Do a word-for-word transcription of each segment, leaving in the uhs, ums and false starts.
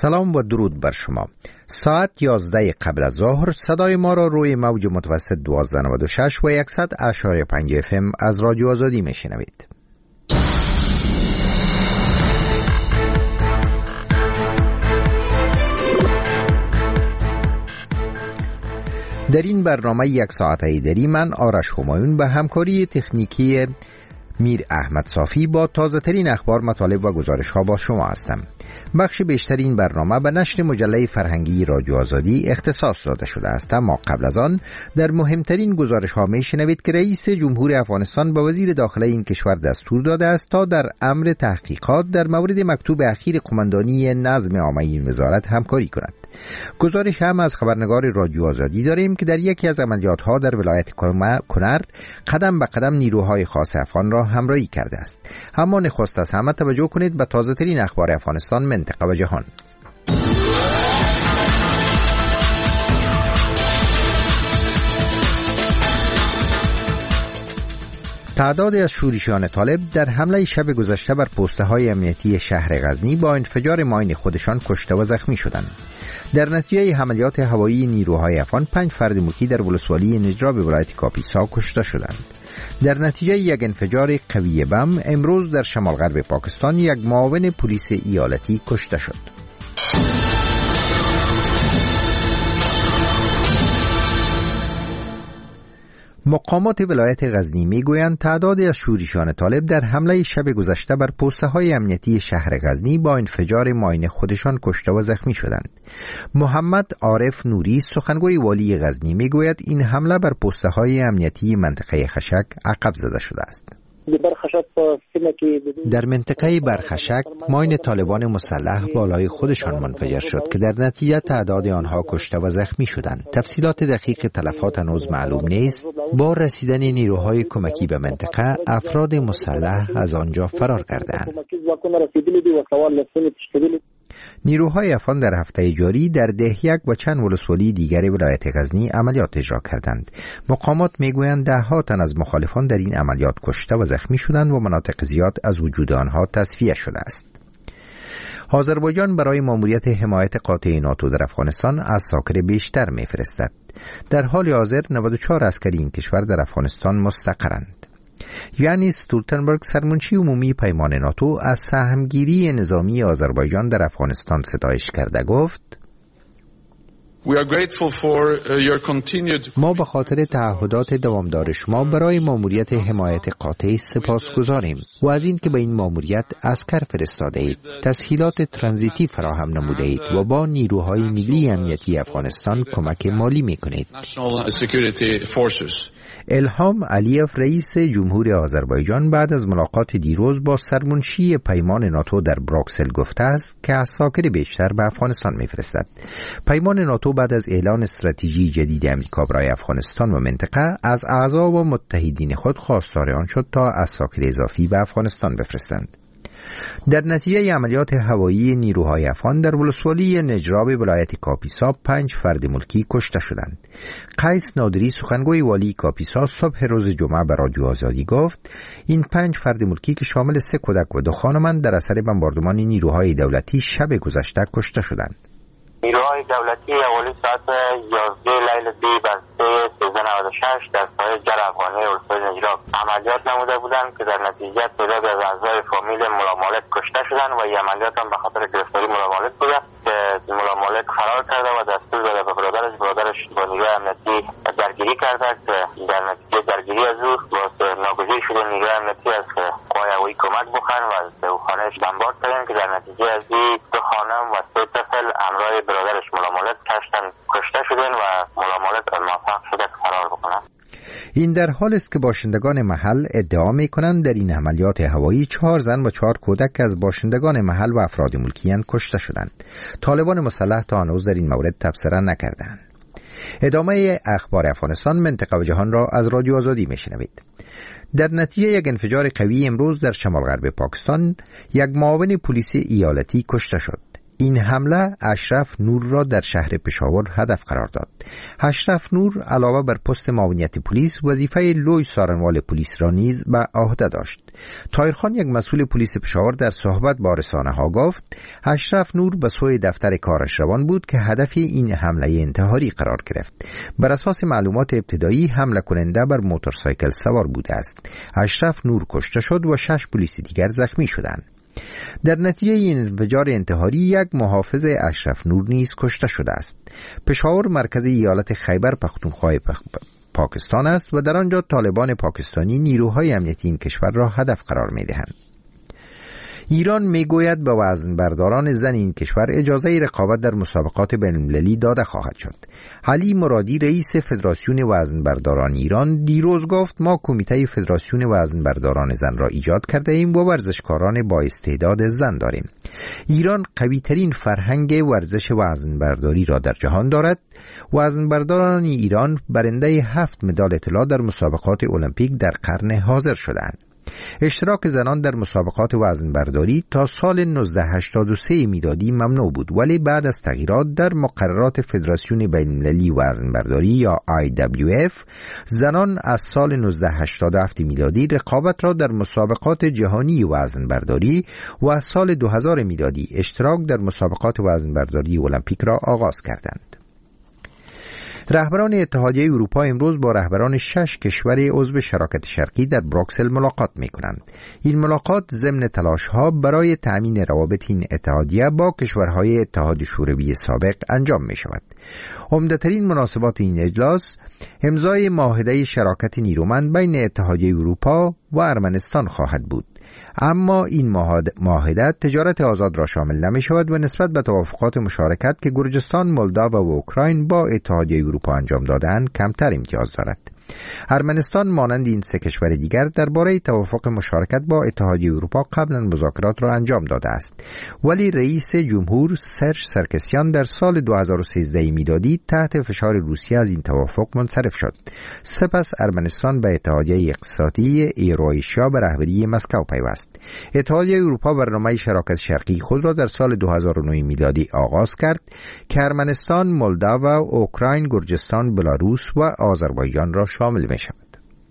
سلام و درود بر شما. ساعت یازده قبل از ظهر صدای ما را روی موج متوسط دوازده و نود و شش و صد اشاری پنج اف ام از رادیو آزادی میشنوید. در این برنامه یک ساعت ایدری من آرش همایون به همکاری تکنیکی میر احمد صافی با تازه ترین اخبار، مطالب و گزارش ها با شما هستم. بخش بیشتر این برنامه به نشر مجله فرهنگی رادیو آزادی اختصاص داده شده است، اما قبل از آن در مهمترین گزارش ها می شنوید که رئیس جمهور افغانستان به وزیر داخله این کشور دستور داده است تا در امر تحقیقات در مورد مکتوب اخیر قماندانی نظم عامه این وزارت همکاری کند. گزارش هم از خبرنگار رادیو آزادی داریم که در یکی از عملیات ها در ولایت کنر قدم به قدم نیروهای خاص افغان را همراهی کرده است. اما نخست از همه توجه کنید به تازه ترین اخبار افغانستان، منطقه و جهان. تعدادی از شورشیان طالب در حمله شب گذشته بر پسته های امنیتی شهر غزنی با انفجار ماین خودشان کشته و زخمی شدند. در نتیجه عملیات هوایی نیروهای افغان پنج فرد ملکی در ولسوالی نجرا به ولایت کاپیسا کشته شدند. در نتیجه یک انفجار قوی بم امروز در شمال غرب پاکستان یک معاون پلیس ایالتی کشته شد. مقامات ولایت غزنی میگویند تعدادی از شورشیان طالب در حمله شب گذشته بر پسته های امنیتی شهر غزنی با انفجار ماین خودشان کشته و زخمی شدند. محمد عارف نوری سخنگوی والی غزنی میگوید این حمله بر پسته های امنیتی منطقه خشک عقب زده شده است. در منطقه برخشک ماین طالبان مسلح بالای خودشان منفجر شد که در نتیجه تعداد آنها کشته و زخمی شدند. تفصیلات دقیق تلفات هنوز معلوم نیست. با رسیدن نیروهای کمکی به منطقه افراد مسلح از آنجا فرار کردند. نیروهای افغان در هفته جاری در دهیک و چند ولسوالی دیگر ولایت غزنی عملیات اجرا کردند. مقامات میگویند ده ها تن از مخالفان در این عملیات کشته و زخمی شدند و مناطق زیاد از وجود آنها تصفیه شده است. آذربایجان برای ماموریت حمایت قاطع ناتو در افغانستان عساکر بیشتر میفرستد. در حال حاضر نود و چهار عسکری این کشور در افغانستان مستقرند. یعنی استولتنبرگ سرمنشی عمومی پیمان ناتو از سهمگیری نظامی آذربایجان در افغانستان ستایش کرده گفت: ما به خاطر تعهدات دوامدار شما برای ماموریت حمایت قاطع سپاسگزاریم و از این که به این ماموریت عسکر فرستاده اید، تسهیلات ترانزیتی فراهم نموده اید و با نیروهای ملی امنیتی افغانستان کمک مالی میکنید. الهام علیف رئیس جمهور آذربایجان بعد از ملاقات دیروز با سرمنشی پیمان ناتو در بروکسل گفته است که عساکر بیشتر به افغانستان میفرستد. پیمان ناتو بعد از اعلان استراتژی جدید امریکا برای افغانستان و منطقه از اعضا و متحدین خود خواستار آن شد تا عساکر اضافی به افغانستان بفرستند. در نتیجه عملیات هوایی نیروهای افغان در ولسوالی نجراب ولایت کاپیسا پنج فرد ملکی کشته شدند. قیس نادری سخنگوی والی کاپیسا صبح روز جمعه به رادیو آزادی گفت این پنج فرد ملکی که شامل سه کودک و دو خانمند در اثر بمباردمان نیروهای دولتی شب گذشته کشته شدند. نیروهای دولتی اولی ساعت یازده لیل دی بر سه سیزده نود و شش در ساحل جر افغانی ولسوالی نجراب عملیات نموده بودند که در نتیجه تعداد از اعضای فامیل ملا مالک کشته شدند و این عملیات هم به خاطر گرفتاری ملا مالک بوده که ملا مالک فرار کرده و دستور داده به برادرش برادرش با نیروی امنیتی درگیری کرده که در نتیجه درگیری از او واسه ناگزیر شده نیروی امنیتی از قوای هوایی کمک بخواهند و از او خانهش بمبارد کردند که در نتیجه از این دو خانم و سه طفل همراه برادرش ملا مالک کشتن کشته شدن و ملا مالک موفق شده فرار بکنن. این در حال است که باشندگان محل ادعا می‌کنند در این عملیات هوایی چهار زن و چهار کودک از باشندگان محل و افراد ملکیان کشته شدند. طالبان مسلح تا هنوز در این مورد تبصره نکردند. ادامه اخبار افغانستان، منطقه و جهان را از رادیو آزادی میشنوید. در نتیجه یک انفجار قوی امروز در شمال غرب پاکستان یک معاون پلیس ایالتی کشته شد. این حمله اشرف نور را در شهر پشاور هدف قرار داد. اشرف نور علاوه بر پست معاونیت پلیس وظیفه لوی سارنوال پلیس را نیز به عهده داشت. طاهر خان، یک مسئول پلیس پشاور، در صحبت با رسانه‌ها گفت اشرف نور به سوی دفتر کارش روان بود که هدف این حمله انتحاری قرار گرفت. بر اساس معلومات ابتدایی حمله کننده بر موتورسایکل سوار بوده است. اشرف نور کشته شد و شش پلیس دیگر زخمی شدند. در نتیجه این انفجار انتحاری یک محافظ اشرف نور نیز کشته شده است. پشاور مرکز ایالت خیبر پختونخوا پاکستان است و در آنجا طالبان پاکستانی نیروهای امنیتی این کشور را هدف قرار می‌دهند. ایران میگوید به وزنبرداران زن این کشور اجازه رقابت در مسابقات بین‌المللی داده خواهد شد. علی مرادی، رئیس فدراسیون وزنبرداران ایران، دیروز گفت ما کمیته فدراسیون وزنبرداران زن را ایجاد کرده ایم و ورزشکاران با استعداد زن داریم. ایران قوی ترین فرهنگ ورزش وزنبرداری را در جهان دارد. وزنبرداران ایران برنده هفت مدال طلا در مسابقات المپیک در قرن حاضر شدند. اشتراک زنان در مسابقات وزنبرداری تا سال نوزده هشتاد و سه میلادی ممنوع بود، ولی بعد از تغییرات در مقررات فدراسیون بین‌المللی وزنبرداری یا آی دبلیو اف، زنان از سال نوزده هشتاد و هفت میلادی رقابت را در مسابقات جهانی وزنبرداری و از سال دو هزار میلادی اشتراک در مسابقات وزنبرداری المپیک را آغاز کردند. رهبران اتحادیه اروپا امروز با رهبران شش کشور عضو شراکت شرقی در بروکسل ملاقات می کنند. این ملاقات ضمن تلاش‌ها برای تأمین روابط این اتحادیه با کشورهای اتحاد شوروی سابق انجام می شود. عمده‌ترین مناسبات این اجلاس امضای معاهده شراکت نیرومند بین اتحادیه اروپا و ارمنستان خواهد بود. اما این معاهده تجارت آزاد را شامل نمی شود و نسبت به توافقات مشارکت که گرجستان، مولداوا و اوکراین با اتحادیه اروپا انجام دادند کمتر امتیاز دارد. ارمنستان مانند این سه کشور دیگر درباره توافق مشارکت با اتحادیه اروپا قبلا مذاکرات را انجام داده است، ولی رئیس جمهور سرژ سرکسیان در سال دو هزار و سیزده میلادی تحت فشار روسیه از این توافق منصرف شد. سپس ارمنستان به اتحادیه اقتصادی ایروآسیا به رهبری مسکو پیوست. اتحادیه اروپا برنامه شراکت شرقی خود را در سال دو هزار و نه میلادی آغاز کرد که ارمنستان، مولداوا، اوکراین، گرجستان، بلاروس و آذربایجان را شامل می شود.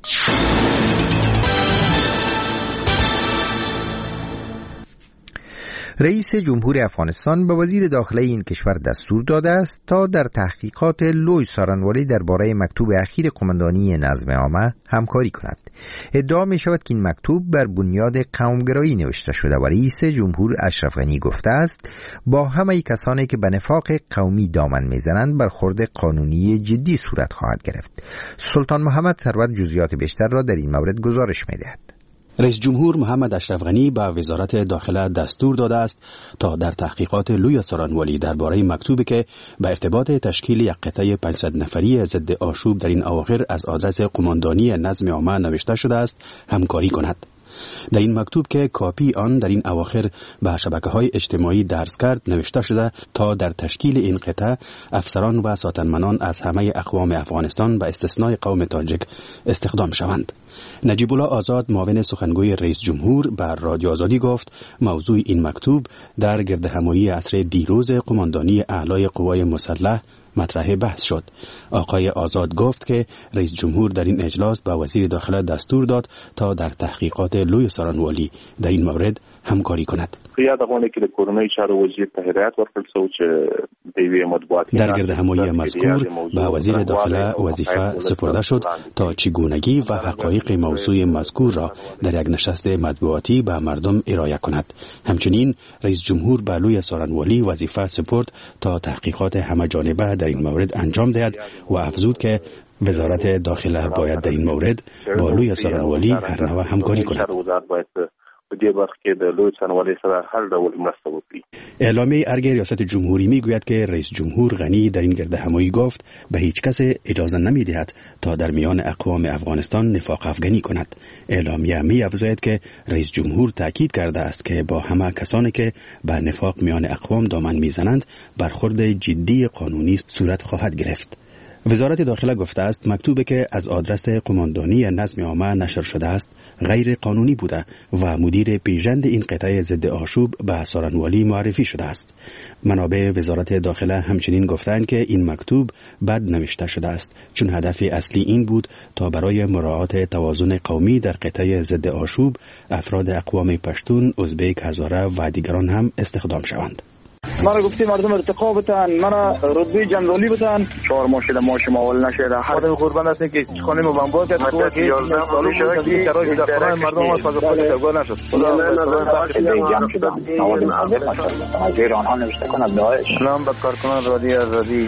رئیس جمهور افغانستان به وزیر داخله این کشور دستور داده است تا در تحقیقات لوی سارنوالی درباره مکتوب اخیر قماندانی نظم عامه همکاری کند. ادعا می شود که این مکتوب بر بنیاد قومگرایی نوشته شده و رئیس جمهور اشرف غنی گفته است با همه کسانی که به نفاق قومی دامن میزنند برخورد قانونی جدی صورت خواهد گرفت. سلطان محمد سرور جزئیات بیشتر را در این مورد گزارش می دهد. رئیس جمهور محمد اشرف غنی به وزارت داخله دستور داده است تا در تحقیقات لوی سارنوالی درباره مکتوبی که به ارتباط تشکیل یک قطعه پانصد نفری ضد آشوب در این اواخر از آدرس قماندانی نظم عامه نوشته شده است همکاری کند. در این مکتوب که کاپی آن در این اواخر به شبکه‌های اجتماعی درز کرد نوشته شده تا در تشکیل این قطعه افسران و ساتنمنان از همه اقوام افغانستان به استثنای قوم تاجک استخدام شوند. نجیب الله آزاد معاون سخنگوی رئیس جمهور بر رادیو آزادی گفت موضوع این مکتوب در گردهمایی عصر دیروز قماندانی اعلای قوای مسلح مطرح بحث شد. آقای آزاد گفت که رئیس جمهور در این اجلاس به وزیر داخله دستور داد تا در تحقیقات لوی سارنوالی در این مورد همکاری کند. در گردهمایی مذکور به وزیر داخله وظیفه سپرده شد تا چگونگی و حقایق موضوع مذکور را در یک نشست مطبوعاتی به مردم ارائه کند. همچنین رئیس جمهور به لوی سارنوالی وظیفه سپرد تا تحقیقات همه جانبه در این مورد انجام دهد و افزود که وزارت داخله باید در این مورد با لوی سارنوالی هر نوع همکاری کند. اعلامیه ارگ ریاست جمهوری میگوید که رئیس جمهور غنی در این گردهمایی گفت به هیچ کس اجازه نمیدهد تا در میان اقوام افغانستان نفاق افغانی کند. اعلامیه می‌افزاید که رئیس جمهور تاکید کرده است که با همه کسانی که بر نفاق میان اقوام دامن میزنند برخورد جدی قانونی صورت خواهد گرفت. وزارت داخله گفته است مکتوبی که از آدرس قماندانی نظم عامه نشر شده است غیر قانونی بوده و مدیر پیژند این قطعه ضد آشوب به سارنوالی معرفی شده است. منابع وزارت داخله همچنین گفتند که این مکتوب بد نوشته شده است چون هدف اصلی این بود تا برای مراعات توازن قومی در قطعه ضد آشوب افراد اقوام پشتون، ازبک، هزاره و دیگران هم استخدام شوند. مرا گفتی مردم ارتقا بتن، مرا رتبه جنرالی بتن، چهار ماه شده ماش ماول نشده. هر قربان هستیم که خانه ما بمبار کرد تو که یازده سال شده که قرار در خانه مردم از فاز خود تبار نشد. خدا اگر آنها نوشته کند داعش. سلام به کارکنان رادیو آزادی.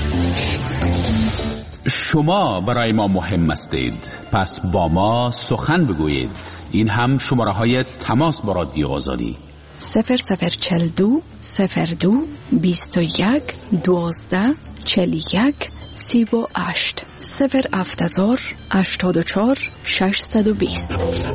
شما برای ما مهم هستید، پس با ما سخن بگویید. این هم شماره های تماس با رادیو آزادی: صفر صفر چل دو صفر دو بیست و یک دوازده چل یک سی و هشت صفر افتزار اشتاد و چار ششصد و بیست.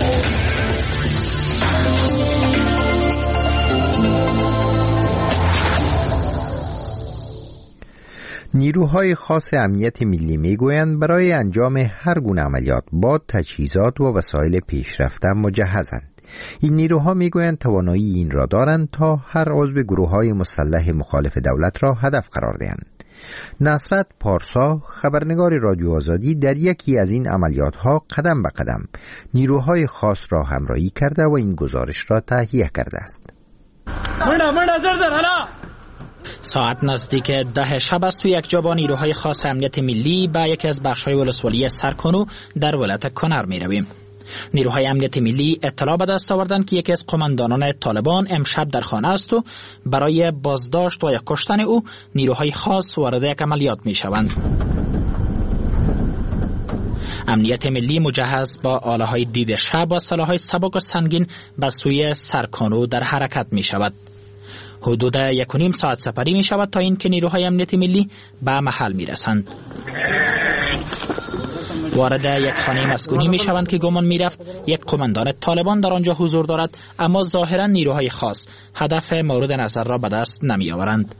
نیروهای خاص امنیت ملی میگویند برای انجام هر گونه عملیات با تجهیزات و وسایل پیشرفته مجهزند. این نیروها میگویند توانایی این را دارند تا هر عضو گروه‌های مسلح مخالف دولت را هدف قرار دهند. نصرت پارسا، خبرنگار رادیو آزادی، در یکی از این عملیات‌ها قدم به قدم نیروهای خاص را همراهی کرده و این گزارش را تهیه کرده است. ساعت نزدیک ده شب است و یک جا با نیروهای خاص امنیت ملی به یکی از بخش‌های ولسوالی سرکانو در ولایت کنر می رویم. نیروهای امنیت ملی اطلاع به دست آوردند که یکی از قماندانان طالبان امشب در خانه است و برای بازداشت و یا کشتن او نیروهای خاص وارد یک عملیات می شوند. امنیت ملی مجهز با آله های دید شب و سلاح‌های سبک و سنگین به سوی سرکانو در حرکت می شود. حدود یک و نیم ساعت سپری می شود تا اینکه نیروهای امنیت ملی به محل می رسند. وارد یک خانه مسکونی می شوند که گمان می رفت یک قماندان طالبان در آنجا حضور دارد، اما ظاهرا نیروهای خاص هدف مورد نظر را به دست نمی آورند.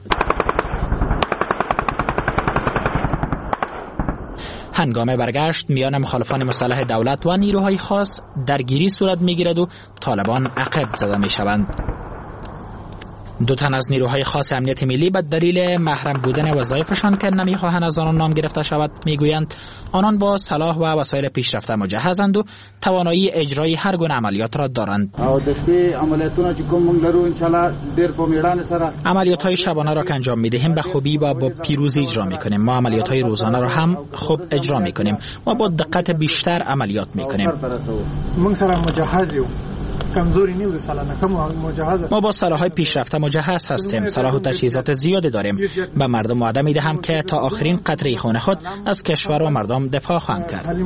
هنگام برگشت میان مخالفان مسلح دولت و نیروهای خاص درگیری صورت می گیرد و طالبان عقب زده می شوند. دو تن از نیروهای خاص امنیت ملی به دلیل محرم بودن وظایفشان که نمیخواهند از آنان نام گرفته شود میگویند آنان با سلاح و وسایل پیشرفته مجهزند و توانایی اجرای هر گونه عملیات را دارند. عملیات‌های شبانه را که انجام میدهیم به خوبی و با پیروزی اجرا میکنیم. ما عملیات‌های روزانه را هم خوب اجرا میکنیم و با دقت بیشتر عملیات میکنیم. ما با سلاح‌های پیشرفته مجهز هستیم. سلاح و تجهیزات زیادی داریم. به مردم وعده میدهم که تا آخرین قطره خون خود از کشور و مردم دفاع خواهند کرد.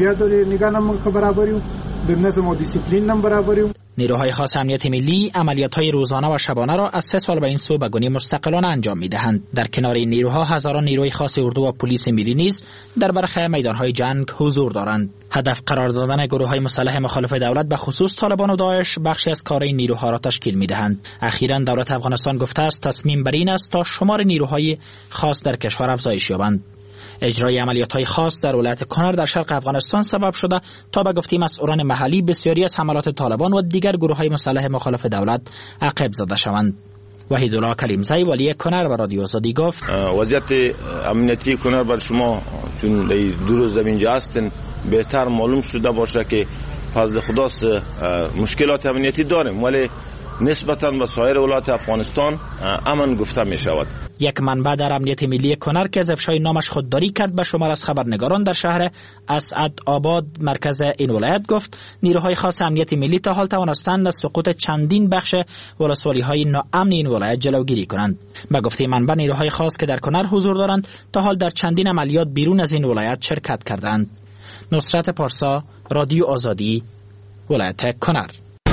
نیروهای خاص امنیت ملی عملیات‌های روزانه و شبانه را از سه سال به این سو به گونه مستقلانه انجام می‌دهند. در کنار این نیروها هزاران نیروی خاص اردو و پلیس ملی نیز در برخی میدان‌های جنگ حضور دارند. هدف قرار دادن گروه‌های مسلح مخالف دولت به خصوص طالبان و داعش بخشی از کار این نیروها را تشکیل می‌دهند. اخیراً دولت افغانستان گفته است تصمیم بر این است تا شمار نیروهای خاص در کشور افزایش یابند. اجرای عملیات‌های خاص در ولایت کنر در شرق افغانستان سبب شده تا به گفته مسئولان محلی بسیاری از حملات طالبان و دیگر گروه‌های مسلح مخالف دولت عقب زده شوند. وحیدالله کلیمزی والی کنر و رادیو آزادی گفت وضعیت امنیتی کنر بر شما چون دو روز اینجا هستین بهتر معلوم شده باشه که فضل خداست مشکلات امنیتی داریم، ولی نسبتاً به سایر ولایات افغانستان امن گفته می شود. یک منبع در امنیت ملی کنر که از افشای نامش خودداری کرد به شمار از خبرنگاران در شهر اسعد آباد مرکز این ولایت گفت نیروهای خاص امنیت ملی تا حال توانستند از سقوط چندین بخش ولسوالی های ناامن این ولایت جلوگیری کنند. به گفته منبع نیروهای خاص که در کنر حضور دارند تا حال در چندین عملیات بیرون از این ولایت شرکت کردند. نصرت پارسا، رادیو آزادی، ولایت کنر.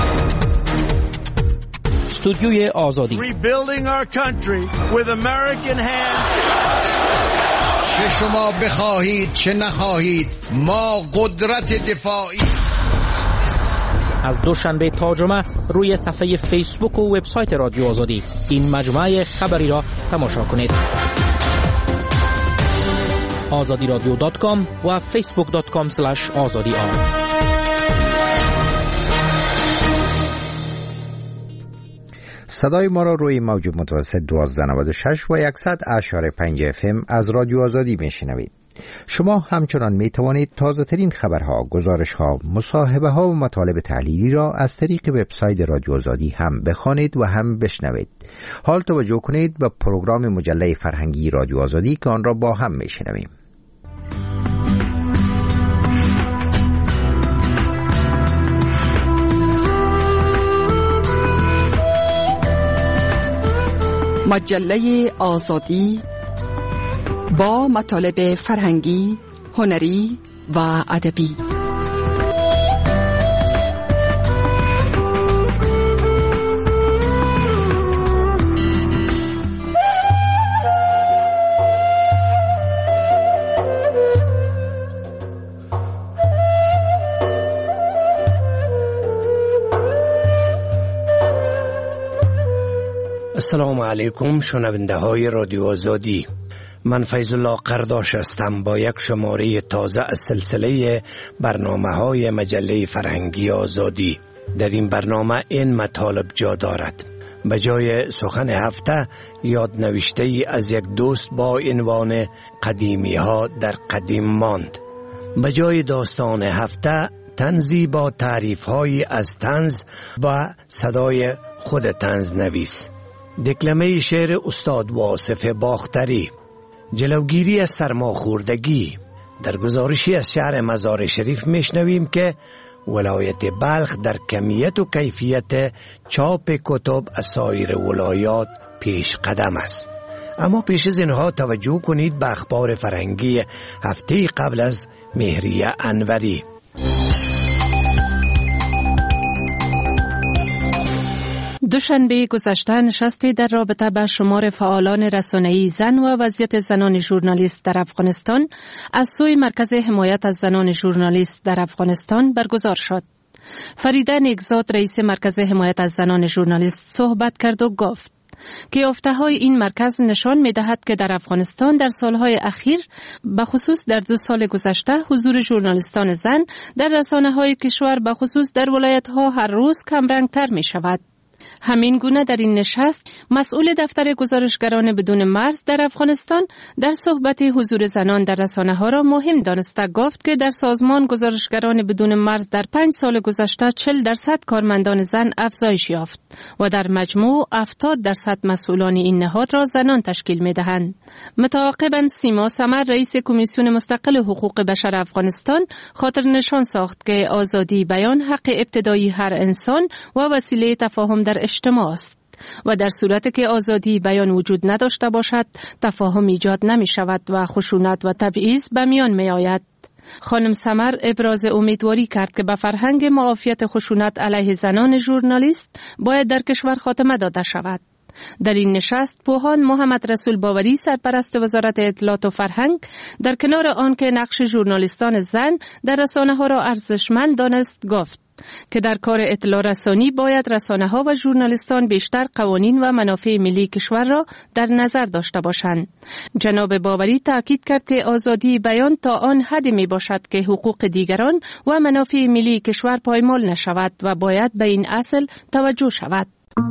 استودیوی آزادی. Rebuilding our country with American hands. چه شما بخواهید چه نخواهید ما قدرت دفاعی. از دوشنبه تا جمعه روی صفحه فیسبوک و وبسایت رادیو آزادی این مجموعه خبری را تماشا کنید. آزادی رادیو دات کام و فیسبوک دات کام اسلش آزادی آر. صدای ما را روی موج متوسط دوازده نود و شش و صد اشاره پنج اف ام از رادیو آزادی میشنوید. شما همچنان می توانید تازه ترین خبرها، گزارش ها، مصاحبه ها و مطالب تحلیلی را از طریق وبسایت رادیو آزادی هم بخوانید و هم بشنوید. حال توجه کنید به پروگرام مجله فرهنگی رادیو آزادی که آن را با هم می شنویم. مجله آزادی با مطالب فرهنگی، هنری و ادبی. السلام علیکم شنونده های رادیو آزادی. من فیض الله قرداش هستم با یک شماره تازه از سلسله برنامه های مجله فرهنگی آزادی. در این برنامه این مطالب جا دارد: به جای سخن هفته یاد نوشته ای از یک دوست با عنوان قدیمی ها در قدیم ماند. به جای داستان هفته طنزی با تعریف های از طنز و صدای خود طنز نویس. دکلمه شعر استاد واصف باختری. جلوگیری از سرماخوردگی. در گزارشی از شهر مزار شریف میشنویم که ولایت بلخ در کمیت و کیفیت چاپ کتب از سایر ولایات پیش قدم است. اما پیش از اینها توجه کنید به اخبار فرهنگی هفته قبل از مهریه انوری. دوشنبه گذشته نشستی در رابطه با شمار فعالان رسانه‌ای زن و وضعیت زنان ژورنالیست در افغانستان از سوی مرکز حمایت از زنان ژورنالیست در افغانستان برگزار شد. فریده نیکزاد رئیس مرکز حمایت از زنان ژورنالیست صحبت کرد و گفت که یافته‌های این مرکز نشان می‌دهد که در افغانستان در سالهای اخیر به خصوص در دو سال گذشته حضور ژورنالیستان زن در رسانه‌های کشور به خصوص در ولایت‌ها هر روز کمرنگ‌تر می‌شود. همین گونه در این نشست مسئول دفتر گزارشگران بدون مرز در افغانستان در صحبت حضور زنان در رسانه‌ها را مهم دانسته گفت که در سازمان گزارشگران بدون مرز در پنج سال گذشته چهل درصد کارمندان زن افزایش یافت و در مجموع هفتاد درصد مسئولان این نهاد را زنان تشکیل می‌دهند. متعاقباً سیما سمر رئیس کمیسیون مستقل حقوق بشر افغانستان خاطر نشان ساخت که آزادی بیان حق ابتدایی هر انسان و وسیله تفاهم در اجتماع است و در صورتی که آزادی بیان وجود نداشته باشد تفاهم ایجاد نمی شود و خشونت و تبعیض به میان می آید. خانم سمر ابراز امیدواری کرد که به فرهنگ معافیت خشونت علیه زنان ژورنالیست باید در کشور خاتمه داده شود. در این نشست پوهان محمد رسول باوری سرپرست وزارت اطلاعات و فرهنگ در کنار آن که نقش ژورنالیستان زن در رسانه‌ها را ارزشمند دانست گفت که در کار اطلاع رسانی باید رسانه‌ها و ژورنالیستان بیشتر قوانین و منافع ملی کشور را در نظر داشته باشند. جناب باوری تاکید کرد که آزادی بیان تا آن حدی می باشد که حقوق دیگران و منافع ملی کشور پایمال نشود و باید به این اصل توجه شود.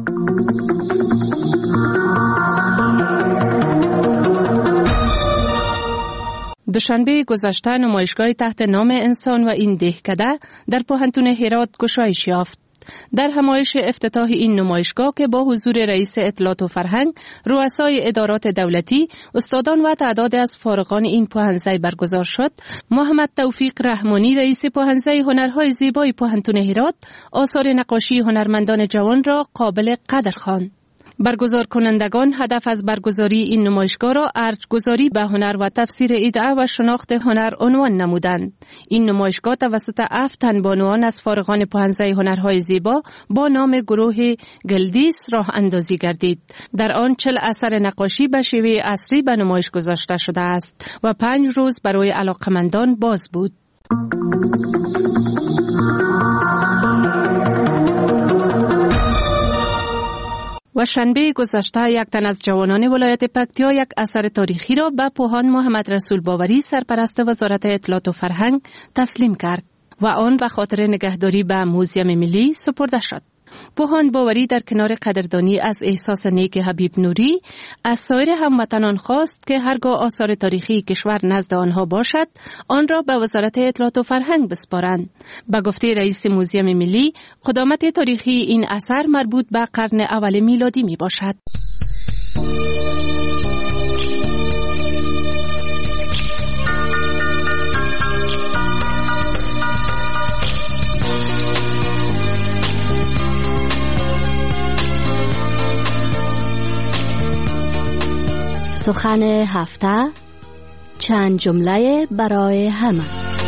دوشنبه گذشته نمایشگاه تحت نام انسان و این دهکده در پوهنتون هرات گشایش یافت. در همایش افتتاح این نمایشگاه که با حضور رئیس اطلاعات و فرهنگ، رؤسای ادارات دولتی، استادان و تعداد از فارغان این پوهنځی برگزار شد، محمد توفیق رحمانی رئیس پوهنځی هنرهای زیبای پوهنتون هرات آثار نقاشی هنرمندان جوان را قابل قدر خواند. برگزار کنندگان هدف از برگزاری این نمایشگاه را ارجگذاری به هنر و تفسیر ایده و شناخت هنر عنوان نمودند. این نمایشگاه توسط هفت تن بانوان از فارغان پوهنځی هنرهای زیبا با نام گروه گلدیس راه اندازی گردید. در آن چل اثر نقاشی به شیوه عصری به نمایش گذاشته شده است و پنج روز برای علاقمندان باز بود. و شنبه گذشته یک تن از جوانان ولایت پکتیا یک اثر تاریخی را به پوهان محمد رسول باوری سرپرست وزارت اطلاعات و فرهنگ تسلیم کرد و آن به خاطر نگهداری به موزیم ملی سپرده شد. پوهان باوری در کنار قدردانی از احساس نیک حبیب نوری از سایر هموطنان خواست که هرگاه آثار تاریخی کشور نزد آنها باشد آن را به وزارت اطلاعات و فرهنگ بسپارند. به گفته رئیس موزیم ملی، قدامت تاریخی این اثر مربوط به قرن اول میلادی می باشد. سخن هفته، چند جمله برای همه.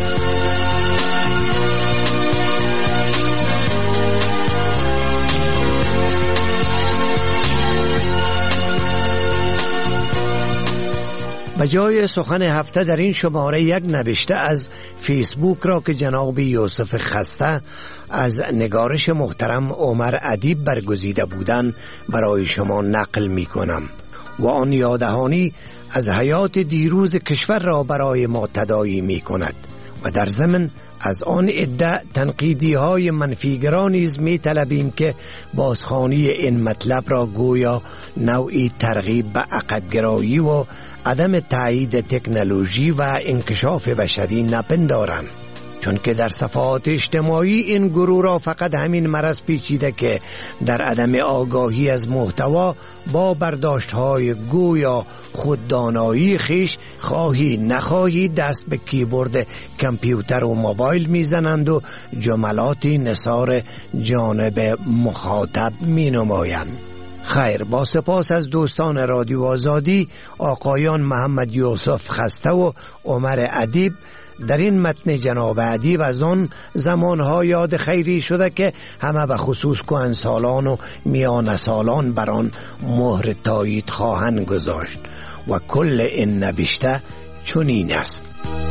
به جای سخن هفته در این شماره یک نوشته از فیسبوک را که جناب یوسف خسته از نگارش محترم عمر ادیب برگزیده بودند برای شما نقل می کنم و آن یادهانی از حیات دیروز کشور را برای ما تداعی می کند و در ضمن از آن عده تنقیدی های منفیگران نیز می طلبیم که بازخوانی این مطلب را گویا نوعی ترغیب به عقبگرایی و عدم تایید تکنولوژی و انکشاف بشری نپندارند، چون که در صفحات اجتماعی این گروه را فقط همین مرض پیچیده که در عدم آگاهی از محتوا با برداشت‌های گویا خوددانایی خیش خواهی نخواهی دست به کیبورد کامپیوتر و موبایل میزنند و جملاتی نثار جانب مخاطب مینمایند. خیر، با سپاس از دوستان رادیو آزادی، آقایان محمد یوسف خسته و عمر ادیب، در این متن جناب ادیب از آن زمانها یاد خیری شده که همه به خصوص کهنسالان و میان سالان بر آن مهر تایید خواهند گذاشت و کل این نوشته چنین است: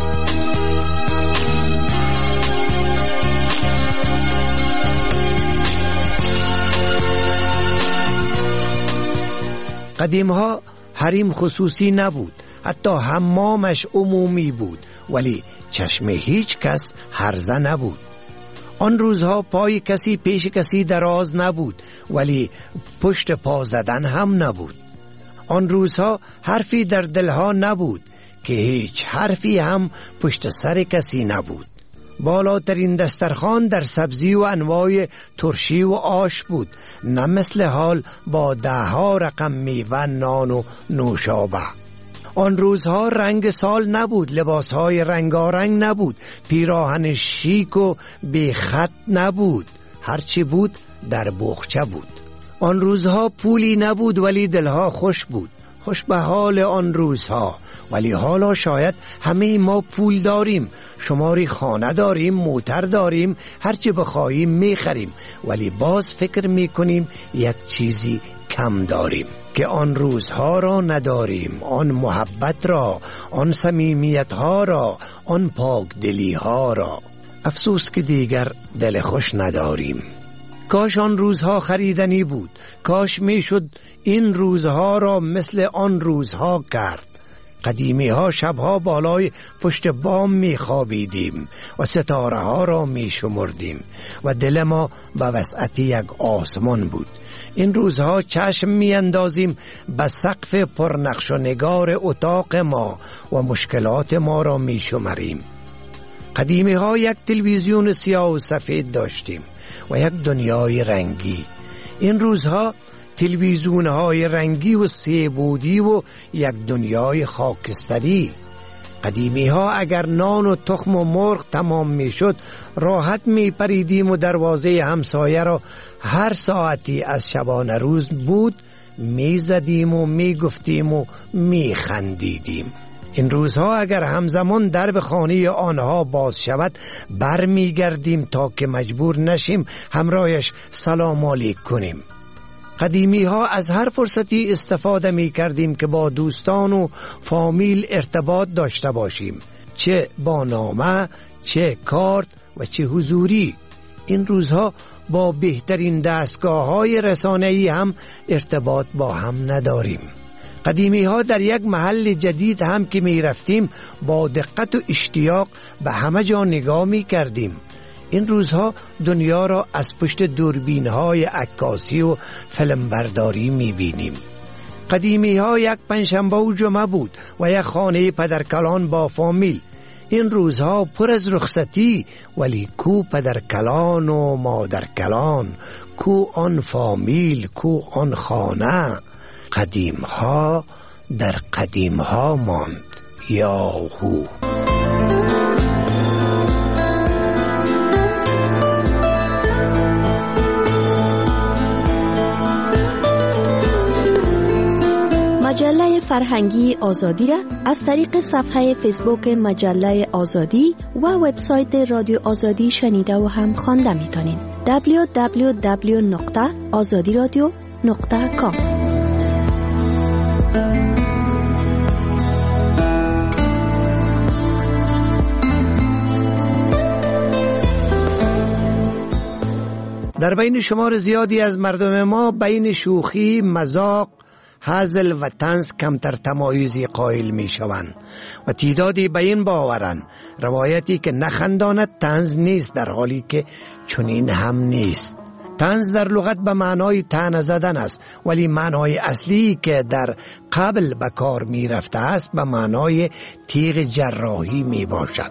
قدیمها حریم خصوصی نبود، حتی حمامش عمومی بود، ولی چشم هیچ کس هرزه نبود. آن روزها پای کسی پیش کسی دراز نبود، ولی پشت پا زدن هم نبود. آن روزها حرفی در دلها نبود که هیچ حرفی هم پشت سر کسی نبود. بالاترین دسترخوان در سبزی و انواع ترشی و آش بود، نه مثل حال با ده ها رقم میوه، نان و نوشابه. آن روزها رنگ سال نبود، لباسهای رنگارنگ نبود، پیراهن شیک و بی خط نبود، هرچی بود در بخچه بود. آن روزها پولی نبود ولی دلها خوش بود، خوش به حال آن روزها. ولی حالا شاید همه ما پول داریم، شماری خانه داریم، موتر داریم، هرچی بخواهیم میخریم، ولی باز فکر میکنیم یک چیزی کم داریم که آن روزها را نداریم، آن محبت را، آن صمیمیت ها را، آن پاک دلی ها را. افسوس که دیگر دل خوش نداریم. کاش آن روزها خریدنی بود، کاش میشد این روزها را مثل آن روزها کرد. قدیمی ها شبها بالای پشت بام می خوابیدیم و ستاره ها را می شمردیم و دل ما به وسعت یک آسمان بود. این روزها چشم می اندازیم به سقف پرنقش و نگار اتاق ما و مشکلات ما را می شمریم. قدیمی ها یک تلویزیون سیاه و سفید داشتیم و یک دنیای رنگی. این روزها تلویزیون های رنگی و سیبودی و یک دنیای خاکستری. قدیمی ها اگر نان و تخم و مرغ تمام می شد راحت می پریدیم و دروازه همسایه را هر ساعتی از شبانه روز بود می زدیم و می گفتیم و می خندیدیم. این روزها اگر همزمان درب خانه آنها باز شود بر می گردیم تا که مجبور نشیم همراهش سلام علیک کنیم. قدیمی ها از هر فرصتی استفاده می کردیم که با دوستان و فامیل ارتباط داشته باشیم، چه با نامه، چه کارت و چه حضوری. این روزها با بهترین دستگاه های رسانه‌ای هم ارتباط با هم نداریم. قدیمی ها در یک محل جدید هم که می رفتیم با دقت و اشتیاق به همه جا نگاه می کردیم. این روزها دنیا را از پشت دوربین های عکاسی و فیلمبرداری می بینیم. قدیمی ها یک پنجشنبه و جمعه بود و یک خانه پدرکلان با فامیل. این روزها پر از رخصتی، ولی کو پدرکلان و مادرکلان، کو آن فامیل، کو آن خانه. قدیم ها در قدیم ها ماند. یاهو مجله فرهنگی آزادی را از طریق صفحه فیسبوک مجله آزادی و وبسایت رادیو آزادی شنیده و هم خوانده میتونین. دبلیو دبلیو دبلیو نقطه آزادی رادیو نقطه کام. در بین شمار زیادی از مردم ما بین شوخی، مذاق، هزل و طنز کمتر تمایزی قائل می شوند و تعدادی به این باورند روایتی که نخنداند طنز نیست، در حالی که چنین هم نیست. طنز در لغت به معنای طعنه زدن است، ولی معنای اصلی که در قبل به کار می رفته است به معنای تیغ جراحی می باشد.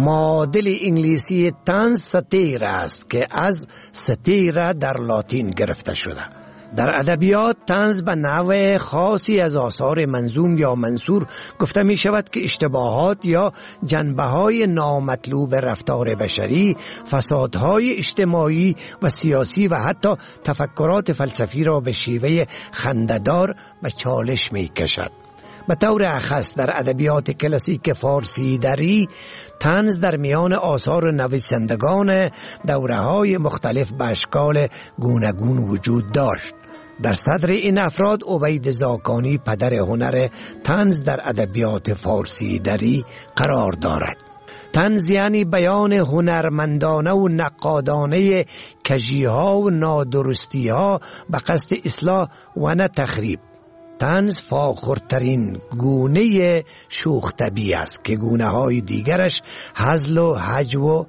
معادل انگلیسی طنز ستیر است که از ستیر در لاتین گرفته شده. در ادبیات طنز به نوع خاصی از آثار منظوم یا منثور گفته می شود که اشتباهات یا جنبه‌های نامطلوب رفتار بشری، فسادهای اجتماعی و سیاسی و حتی تفکرات فلسفی را به شیوه خنده‌دار به چالش می کشد. به طور اخص در ادبیات کلاسیک فارسی دری طنز در میان آثار نویسندگان دوره‌های مختلف به اشکال گوناگون وجود داشت. در صدر این افراد عبید زاکانی پدر هنر طنز در ادبیات فارسی دری قرار دارد. طنز یعنی بیان هنرمندانه و نقادانه کژی‌ها و نادرستی‌ها به قصد اصلاح و نه تخریب. طنز فاخرترین گونه شوخ طبعی است که گونه های دیگرش هزل و هجو و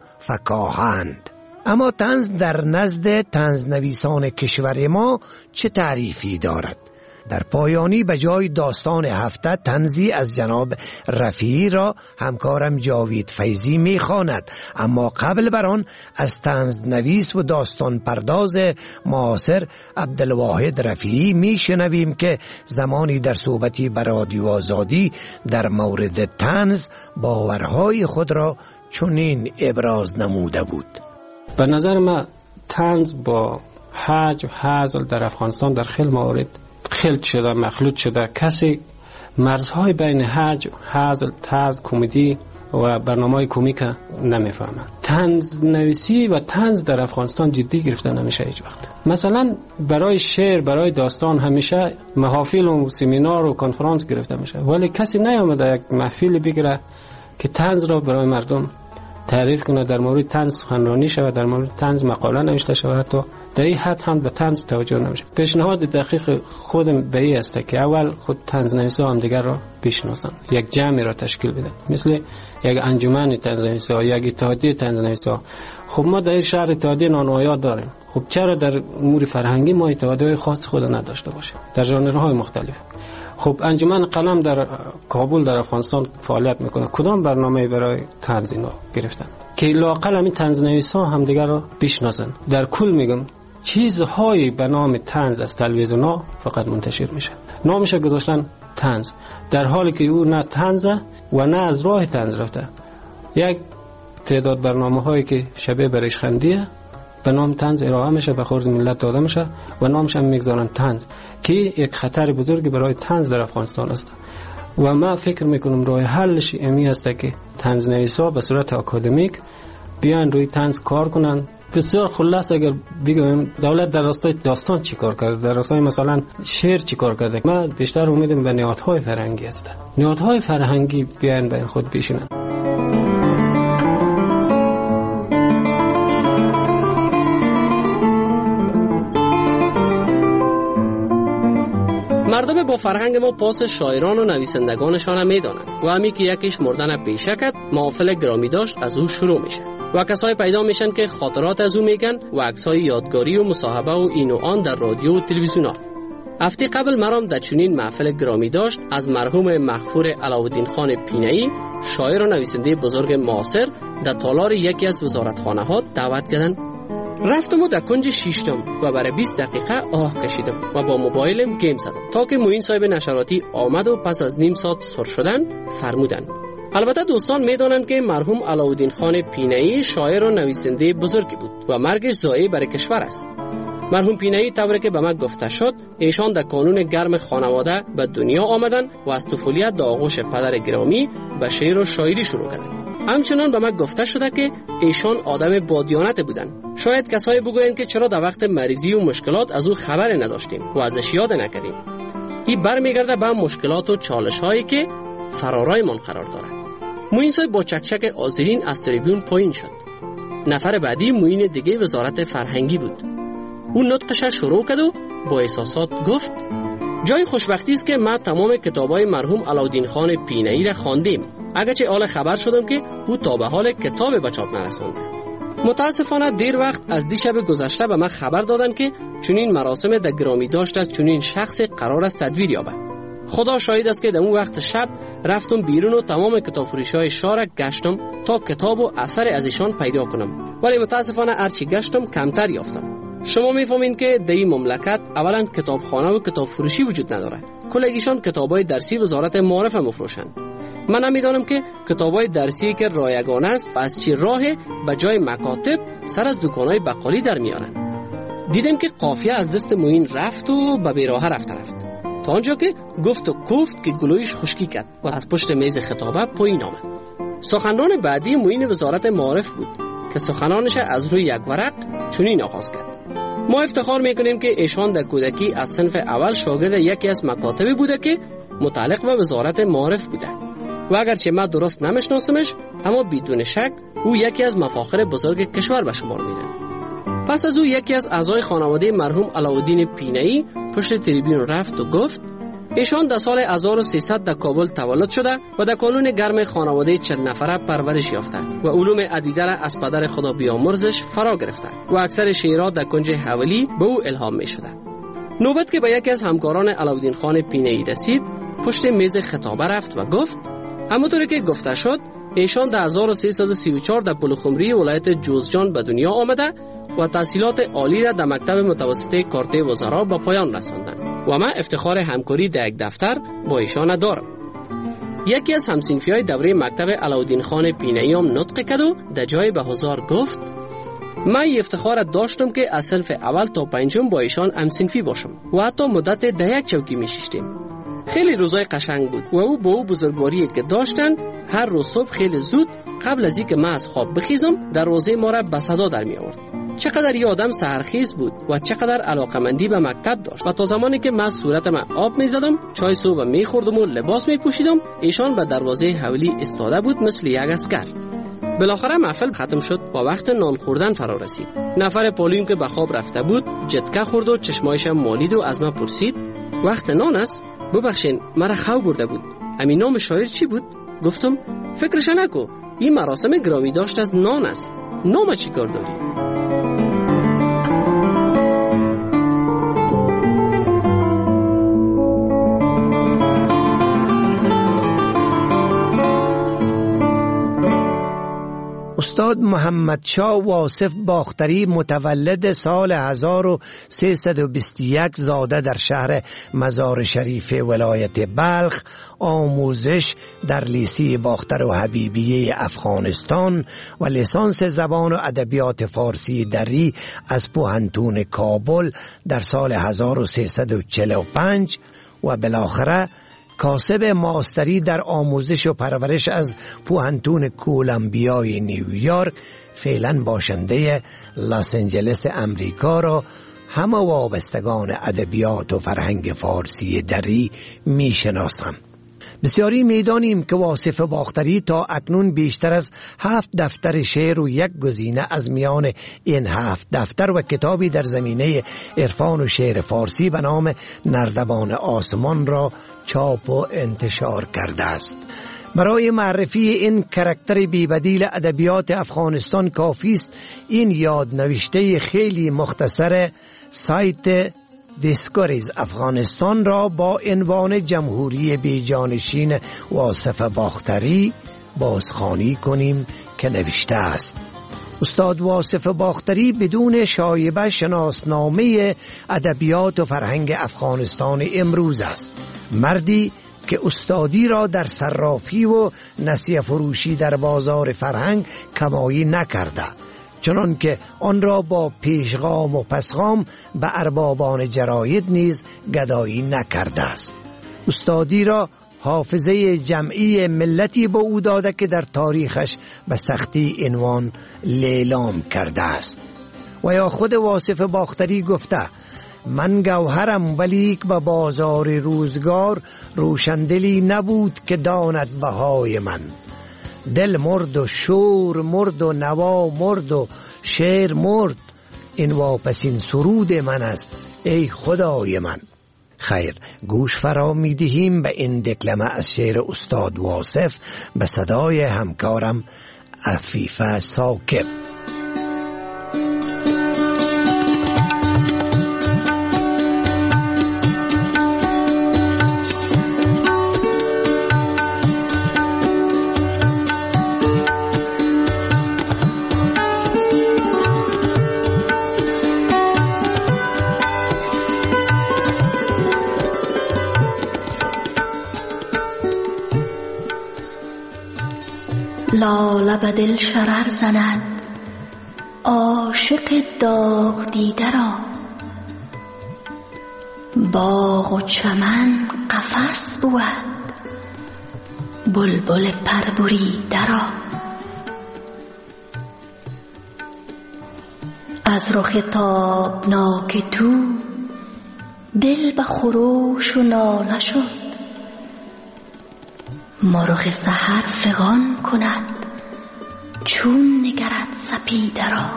فکاهند. اما طنز در نزد طنز نویسان کشور ما چه تعریفی دارد؟ در پایانی به جای داستان هفته طنزی از جناب رفیعی را همکارم جاوید فیضی میخواند، اما قبل بر آن از طنز نویس و داستان پرداز معاصر عبدالواحد رفیعی میشنویم که زمانی در صحبتی بر رادیو آزادی در مورد طنز باورهای خود را چنین ابراز نموده بود. به نظر من طنز با هج و هزل در افغانستان در خیلی موارد خلط شده، مخلوط شده. کسی مرزهای بین هج، هزل، طنز، کمدی و برنامه‌های کمیک نمیفهمه. طنز نویسی و طنز در افغانستان جدی گرفته نمیشه هیچ وقت. مثلا برای شعر، برای داستان همیشه محافل و سمینار و کنفرانس گرفته میشه، ولی کسی نیامده یک محفل بگیره که طنز را برای مردم تعریف کنه، در مورد طنز سخنرانی شود، در مورد طنز مقاله نوشته شود. حتی در این حد هم به طنز توجه نمیشه. پیشنهاد دقیق خودم به این است که اول خود طنز نویسا هم دیگر را بشناسند، یک جمعی را تشکیل بدن، مثل یک انجمن طنز نویسا، یک اتحادیه طنز نویسا. خب ما در این شهر اتحادیه نانوایی داریم، خب چرا در امور فرهنگی ما اتحادیه خاص خود نداشته باشیم در ژانرهای مختلف؟ خب انجمن قلم در کابل در افغانستان فعالیت میکنه، کدام برنامه برای طنز اینا گرفتن که لااقل همین طنز نویسا هم دیگر رو بشناسن؟ در کل میگم چیزهایی به نام طنز از تلویزیونا فقط منتشر میشه، نامش گذاشتن طنز، در حالی که او نه طنز و نه از راه طنز رفته. یک تعداد برنامه هایی که شبیه به ریشخندیه به نام طنز ارائه میشه، به خورد ملت داده میشه و نامش هم میگذارن طنز، که یک خطر بزرگی برای طنز در افغانستان است. و من فکر میکنم راه حلش امی است که طنز نویسا به صورت اکادمیک بیان روی طنز کار کنن. بسیار خلاص اگر بگم دولت در راستای داستان چی کار کرده، در راستای مثلا شعر چی کار کرده، من بیشتر امیدم به نهادهای فرهنگی است. نهادهای فرهنگی بیان به خود بشینن. مردم با فرهنگ ما پاس شاعران و نویسندگانشان میدانند و همی که یکیش مردن پیشکت محافل گرامی داشت از او شروع میشه و کسای پیدا میشن که خاطرات از او میگن و عکسای یادگاری و مصاحبه و این و آن در رادیو و تلویزیون ها. هفته قبل مرام در چنین محفل گرامی داشت از مرحوم مغفور علاءالدین خان پینه‌ای شاعر و نویسنده بزرگ معاصر در تالار یکی از وزارتخانه ها دعوت کردن. رفتم و در کنج شیشتم و برای بیست دقیقه آه کشیدم و با موبایلم گیم زدم تا که معین صاحب نشراتی آمد و پس از نیم ساعت سر شدن فرمودن. البته دوستان میدانند که مرحوم علاءالدین خان پینه‌ای شاعر و نویسنده بزرگی بود و مرگش ضایعه برای کشور است. مرحوم پینه‌ای طوری که به من گفته شد ایشان در کانون گرم خانواده به دنیا آمدن و از طفولیت در آغوش پدر گرامی به شعر و شاعری شروع کردند. همچنان به من گفته شده که ایشان آدم بادیانت بودند. شاید کسایی بگویند که چرا در وقت مریضی و مشکلات از او خبر نداشتیم و ازش یاد نکردیم. این برمیگرده به مشکلات و چالش هایی که فرارایمان قرار دارد. معین صاحب با چکچک آذرین از تریبیون پایین شد. نفر بعدی معین دیگه وزارت فرهنگی بود. اون نطقش شروع کرد و با احساسات گفت جای خوشبختی است که ما تمام کتابای مرحوم علاءالدین خان پینه‌ای را خواندیم، اگرچه حال خبر شدم که او تا به حال کتاب به چاپ نرسانده. متاسفانه دیر وقت از دیشب گذشته به من خبر دادن که چنین مراسم در گرامی داشت از چنین شخص قرار است تدویر یابد. خدا شاهد است که در اون وقت شب رفتم بیرون و تمام کتاب فروشی‌های شهر گشتم تا کتاب و اثر از ایشان پیدا کنم، ولی متاسفانه هرچی گشتم کمتر یافتم. شما میفهمین که در این مملکت اولا کتابخانه و کتاب فروشی وجود نداره. کلگیشان کتابای درسی وزارت معارف مفروشند. من نمیدانم که کتابای درسی که رایگان است از چه راه به جای مکاتب سر از دکانای بقالی در میارن. دیدم که قافیه از دست معین رفت و به بیراه رفت رفت تا آنجا که گفت و گفت که گلویش خشکی کرد و از پشت میز خطابه پایین آمد. سخنران بعدی معین وزارت معارف بود که سخنانش از روی یک ورق چنین آغاز کرد: ما افتخار میکنیم که ایشان در کودکی از صنف اول شاگرد یکی از مکاتب بوده که متعلق به وزارت معارف بوده و اگرچه من درست نمیشناسمش اما بدون شک او یکی از مفاخر بزرگ کشور به شمار میره. پس از او یکی از اعضای خانواده مرحوم علاءالدین پینه‌ای پشت تریبیون رفت و گفت ایشان در سال هزار و سیصد در کابل تولد شده و در کانون گرم خانواده چند نفره پرورش یافته و علوم عدیده را از پدر خدا بیامرزش فرا گرفته و اکثر شعرها در کنج حوالی به او الهام می شده. نوبت که به یکی از همکاران علاءالدین خان پینه‌ای رسید پشت میز خطابه رفت و گفت همونطوری که گفته شد ایشان در هزار و سیصد و سی و چهار در پلخمری ولایت جوزجان به دنیا آمده و تحصیلات عالی را در مکتب متوسطه کارته وزرا به پایان رساندند و من افتخار همکاری در یک دفتر با ایشان دارم. یکی از همسنفیای دوره مکتب علاءالدین خان پینه‌ای هم نطق کرد و در جای به حضار گفت من افتخار داشتم که از صنف اول تا پنجم با ایشان همسنفی باشم و حتی مدت ده یک چوکی میشیشتیم. خیلی روزای قشنگ بود و او با او بزرگواری که داشتن هر روز صبح خیلی زود قبل از اینکه من از خواب بخیزم دروازه ما را به صدا در می آورد. چقدر یه آدم سحرخیز بود و چقدر علاقمندی به مکتب داشت و تا زمانی که من صورتم آب می زدم چای صبح می خوردم و لباس می پوشیدم ایشان به دروازه حولی استاده بود مثل یک اسکر. بالاخره محفل ختم شد و وقت نان خوردن فرا رسید. نفر پولیم که به خواب رفته بود جتکه خورد و چشمایش مالید و از من پرسید وقت نان است؟ ببخشین مرا خو برده بود. همین نام شاعر چی بود؟ گفتم فکرش نکو، این مراسم گرامی داشت از نان است. نام چی کار داری؟ استاد محمد شاه واصف باختری متولد سال هزار و سیصد و بیست و یک زاده در شهر مزار شریف ولایت بلخ آموزش در لیسه باختر و حبیبیه افغانستان و لیسانس زبان و ادبیات فارسی دری از پوهنتون کابل در سال هزار و سیصد و چهل و پنج و بالاخره کاسب ماستری در آموزش و پرورش از پوهنتون کولومبیای نیویورک فعلا باشنده لس آنجلس امریکا را همه وابستگان ادبیات و فرهنگ فارسی دری میشناسند. بسیاری میدانیم که واصف باختری تا اکنون بیشتر از هفت دفتر شعر و یک گزینه از میان این هفت دفتر و کتابی در زمینه عرفان و شعر فارسی به نام نردبان آسمان را چاپ و انتشار کرده است. برای معرفی این کاراکتر بی‌بدیل ادبیات افغانستان کافی است این یادنوشته خیلی مختصر سایت دیسکوریز افغانستان را با عنوان جمهوری بیجانشین واصف باختری بازخوانی کنیم که نوشته است: استاد واصف باختری بدون شایبه شناسنامه ادبیات و فرهنگ افغانستان امروز است. مردی که استادی را در صرافی و نسیه فروشی در بازار فرهنگ کمایی نکرده، چنان که آن را با پیشگام و پسگام به اربابان جراید نیز گدایی نکرده است. استادی را حافظه جمعی ملتی به او داده که در تاریخش به سختی عنوان لیلام کرده است. و یا خود واصف باختری گفته: من گوهرم ولیک به بازار روزگار روشندلی نبود که داند بهای من. دل مرد و شور مرد و نوا مرد و شعر مرد، این واپسین سرود من است ای خدای من. خیر، گوش فرا می دهیم به این دکلمه از شعر استاد واصف به صدای همکارم عفیفه ساکب. لاله به دل شرر زند عاشق داغ دیده را، باغ و چمن قفس بود بلبل پر بریده را. از رخ تابناک تو دل به خروش و ناله شد، مرغ سحر فغان کند چون نگرد سپیده را.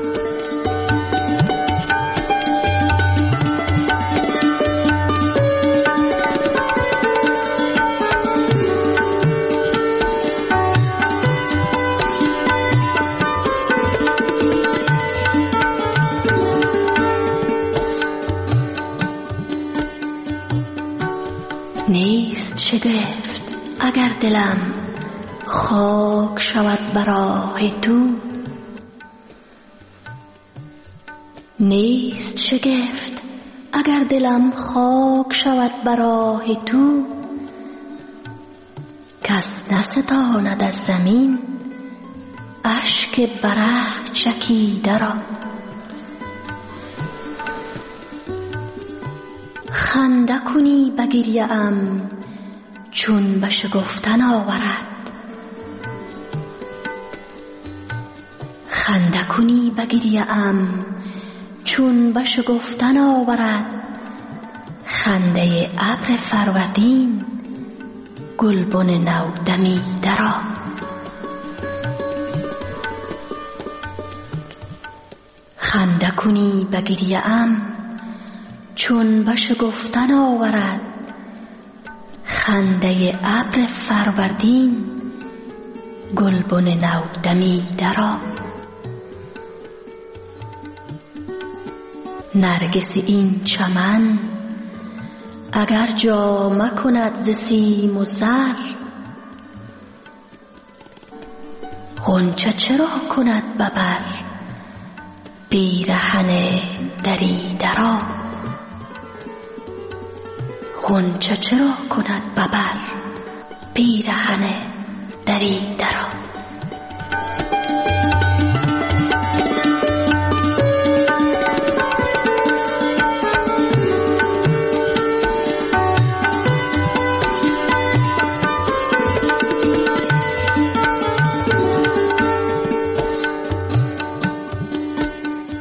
نیست شگفت اگر دلم خاک شود برای تو، نیست شگفت اگر دلم خاک شود برای تو. کس نستاند از زمین اشک بره چکیده را. خنده کنی به گریه ام چون به شگفتن آورد، خنده کنی به گریه ام چون به شگفتن آورد. خنده ابر فروردین گلبن نو دمیده را. خنده کنی به گریه ام چون به شگفتن آورد. خنده ابر فروردین گلبن نو دمیده را. نرگس این چمن اگر جامه کند ز سیم و زر، غنچه چرا کند به بر پیرهن دریده را. غنچه چرا کند به بر پیرهن دریده را.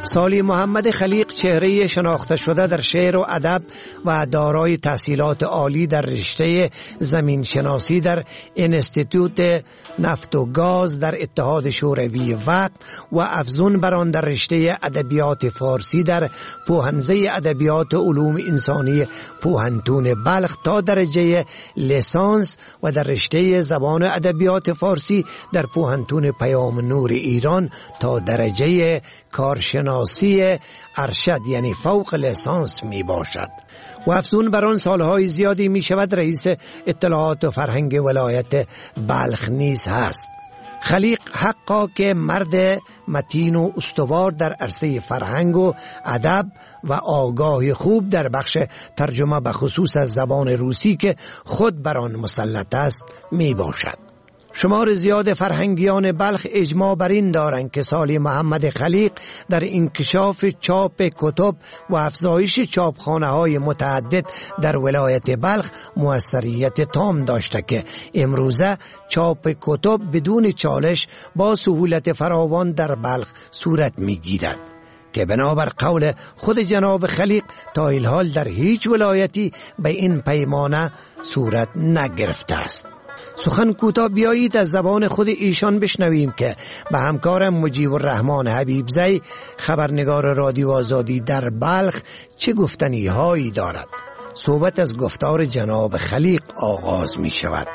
سالی محمد خلیق چهره شناخته شده در شعر و ادب و دارای تحصیلات عالی در رشته زمین شناسی در انستیتوت نفت و گاز در اتحاد شوروی وقت و افزون بر آن در رشته ادبیات فارسی در پوهنزه ادبیات و علوم انسانی پوهنتون بلخ تا درجه لیسانس و در رشته زبان و ادبیات فارسی در پوهنتون پیام نور ایران تا درجه کارشناسی ارشد یعنی فوق لیسانس می باشد و افزون بر آن سالهای زیادی می شود رئیس اطلاعات و فرهنگ ولایت بلخ نیز هست. خلیق حقا که مرد متین و استوار در عرصه فرهنگ و ادب و آگاه خوب در بخش ترجمه به خصوص از زبان روسی که خود بر آن مسلط است می باشد. شمار زیاد فرهنگیان بلخ اجماع بر این دارند که سالی محمد خلیق در انکشاف چاپ کتب و افزایش چاپخانه های متعدد در ولایت بلخ موثریت تام داشته که امروزه چاپ کتب بدون چالش با سهولت فراوان در بلخ صورت می گیرد که بنابر قول خود جناب خلیق تا الحال در هیچ ولایتی به این پیمانه صورت نگرفته است. سخن کوتاه بیایید از زبان خود ایشان بشنویم که به همکارم مجیب الرحمن حبیبزی خبرنگار رادیو آزادی در بلخ چه گفتنی هایی دارد. صحبت از گفتار جناب خلیق آغاز می شود.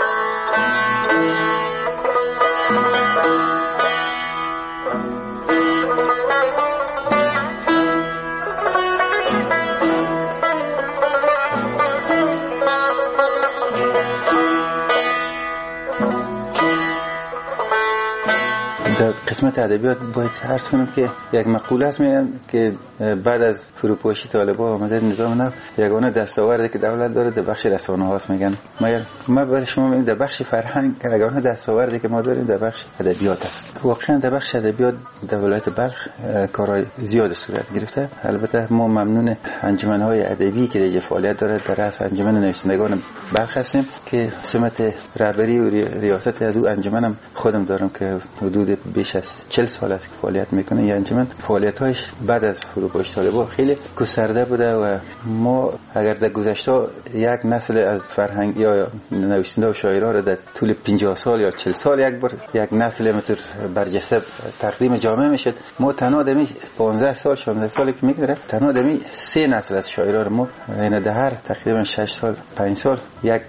در قسمت ادبیات باید عرض کنم که یک مقوله است میگن که بعد از فروپاشی طالبان آمده نظام نفت یگانه دستاوردی که دولت داره در بخش رسانه هاست میگن. مگر ما برای شما میگم در بخش فرهنگ یگانه دستاوردی که ما داریم در بخش ادبیات است. واقعا در بخش ادبیات در ولایت بلخ کارهای زیاد صورت گرفته. البته ما ممنون انجمن‌های ادبی که در فعالیت داره. در رأس انجمن نویسندگان بلخ هستیم که سمت رهبری و ریاست از او انجمنم خودم دارم که حدود بیش از چهل سال است که فعالیت میکنه. این انجمن فعالیت‌هاش بعد از فروپاشی طالبان خیلی گسترده بوده و ما اگر در گذشته یک نسل از فرهنگ یا نویسنده و شاعران را در طول پنجاه سال یا چهل سال یک بار یک نسل متر برجسته تقدیم جامعه میشد، ما تنها دمی پانزده سال شانزده سالی که میگذره تنها دمی سه نسل از شاعران ما یعنی در هر تقریبا شش سال پنج سال یک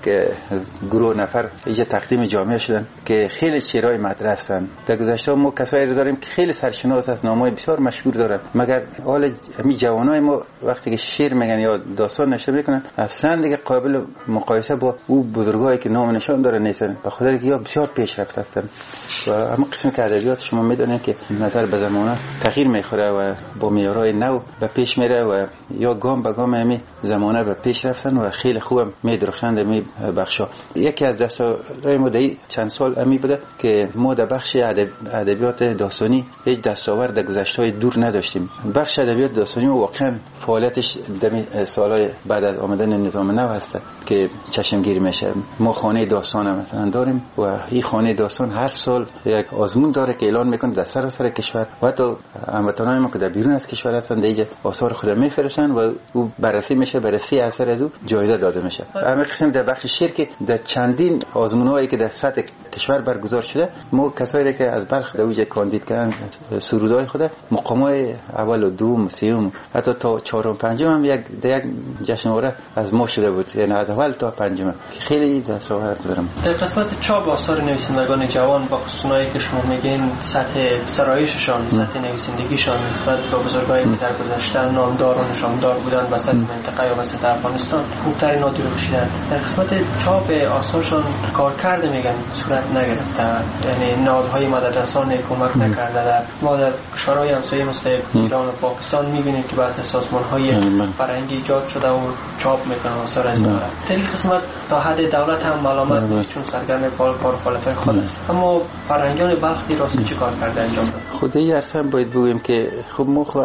گروه نفر ایجا تقدیم جامعه شدن که خیلی شعرهای مطرح هستند. در گذشته ما کسایی رو داریم که خیلی سرشناس از نامه‌های بسیار مشهور دارن، مگر حال همین جوانای ما وقتی که شعر میگن یا داستان نشر میکنن اصلا دیگه قابل مقایسه با او بزرگایی که نام نشان داره نیستن. به خاطر که یا بسیار پیشرفته هستن و اما قسمت ادبیات شما میدونید که نظر به زمانه تغییر میخوره و با معیارهای نو به پیش میره و یا گام به گام همین زمانه به پیش رفتن و خیلی خوبم میدرخشند می بخشا. یکی از دستاوردهای ما در چند سال امی بوده که ما در بخش ادب ادبیات داستانی هیچ دستاورد در گذشته دور نداشتیم. بخش ادبیات داستانی واقعا فعالیتش در سالهای بعد از آمدن نظام نو هست که چشمگیر میشه. ما خانه داستان مثلا داریم و این خانه داستان هر سال یک آزمون داره که اعلان میکنه در سراسر کشور و حتی هموطنان ما که در بیرون از کشور هستن دیگه آثار خود میفرستن و او بررسی میشه، بررسی اثر از او جایزه داده میشه. همین قسم در بخش شعر که در چندین آزمونایی که در سطح کشور برگزار شده ما کسایی که از بلخ در اوج کاندید کردن سرودهای خود مقامای اول و دوم سوم حتی تا چهارم پنجم هم یک یک جشنواره از ما شده بود، یعنی از اول تا پنجم که خیلی دستاورد دارم. در قسمت چاپ آثار نویسندگان جوان با خصوصایی که شما میگین سطح سرایششان سطح نویسندگیشان نسبت به بزرگایی که در گذشته نامدار و نشاندار بودند وسط منطقه یا وسط افغانستان خوبترین نادر بخشیدن. در قسمت چاپ آثارشان کار کرده میگن صورت نگرفته، یعنی نهادهای مددرسان کمک نکرده. در ما در کشورهای همسایه مثل ایران و پاکستان میبینیم که بحث سازمان‌های فرهنگی ایجاد شده و چاپ میکنن آثار از داره. در این قسمت تا حد دولت هم ملامت چون سرگرم فعال کار و فعالیت‌های خود است. اما فرهنگیان بلخی راستی چه کار کرده انجام دادن؟ خود این اصلا باید بگویم که خب ما خو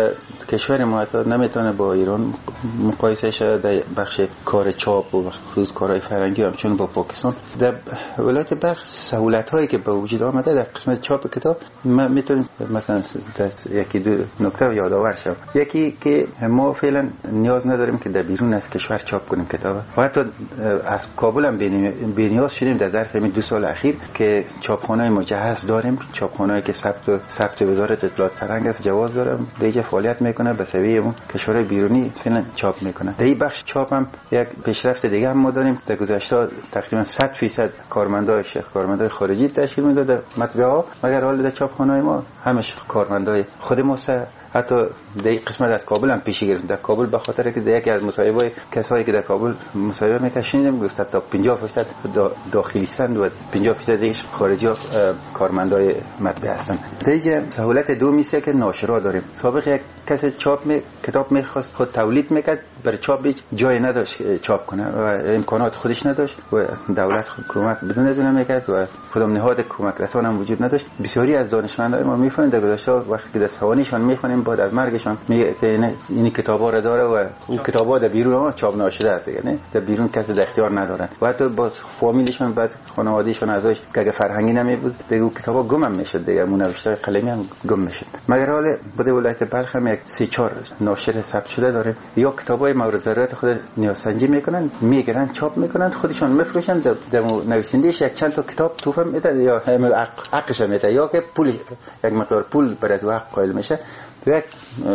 کشور ما حتی نمیتونه با ایران مقایسه شده در بخش کار چاپ و خصوص کارهای فرهنگی هم چون با پاکستان. در ولایت بلخ سهولت‌هایی که به وجود آمده در قسمت قسمت چاپ کتاب ما میتونیم مثلا یکی دو نکته یادآور شم. یکی که ما فعلا نیاز نداریم که در بیرون از کشور چاپ کنیم کتاب و حتی از کابل هم بی‌نیاز شدیم در ظرف همین دو سال اخیر که چاپخانه مجهز داریم، چاپخانه‌ای که ثبت ثبت وزارت اطلاعات فرهنگ است جواز داره، دیگه فعالیت میکنه به سویه اون کشورهای بیرونی فعلا چاپ میکنه. در این بخش چاپ هم یک پیشرفت دیگه هم ما داریم. در گذشته تقریبا صد درصد کارمندای شیخ کارمندای خارجی تشکیل میداده مطبعه ها، مگر حال در چاپخانه‌های ما همش کارمندای خود ما. حتی در قسمت از کابل هم پیشی گرفت. در کابل به خاطر که در یکی از مصاحبه‌های کسایی که در کابل مصاحبه می‌کردن گفت تا پنجاه درصد داخلیستند و پنجاه درصد دیگه خارجی ها کارمندای مطبعه هستند. دیگه سهولت دومی است که ناشرا داریم. سابق یک کسی چاپ می کتاب می‌خواست خود تولید می‌کرد، برای چاپ هیچ جای نداشت چاپ کنه و امکانات خودش نداشت و دولت کمک بدون ندونه می‌کرد و کدام نهاد کمک رسان هم وجود نداشت. بسیاری از دانشمندان ما می‌فهمن در گذشته وقتی که دستوانیشان می‌خونیم بعد از مرگشان میگه که این کتابا رو داره و اون کتابا در بیرون چاپ نشده است دیگه، نه در بیرون کسی در اختیار ندارن و حتی با فامیلشون بعد خانوادهشون ازش که اگه فرهنگی نمیبود دیگه اون کتابا گم هم میشد دیگه، اون نوشته قلمی هم گم میشد. مگر حال بود ولایت بلخ هم یک سه چهار ناشر ثبت شده داره، یا کتابای مورد ضرورت خود نیازسنجی میکنن میگیرن چاپ میکنن خودشون میفروشن، در نویسندهش یک چند تا کتاب توفه میده یا حقش میده یا که پول یک مقدار پول برای تو حق قائل میشه، یک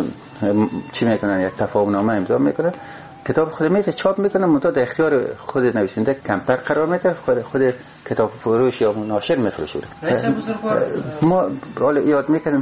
چی میکنن یک تفاهم نامه امضا میکنن، کتاب خود میته چاپ میکنن، منتها در اختیار خود نویسنده کمتر قرار میده، خود خود کتاب فروش یا ناشر میفروشه. ما حالا یاد میکنم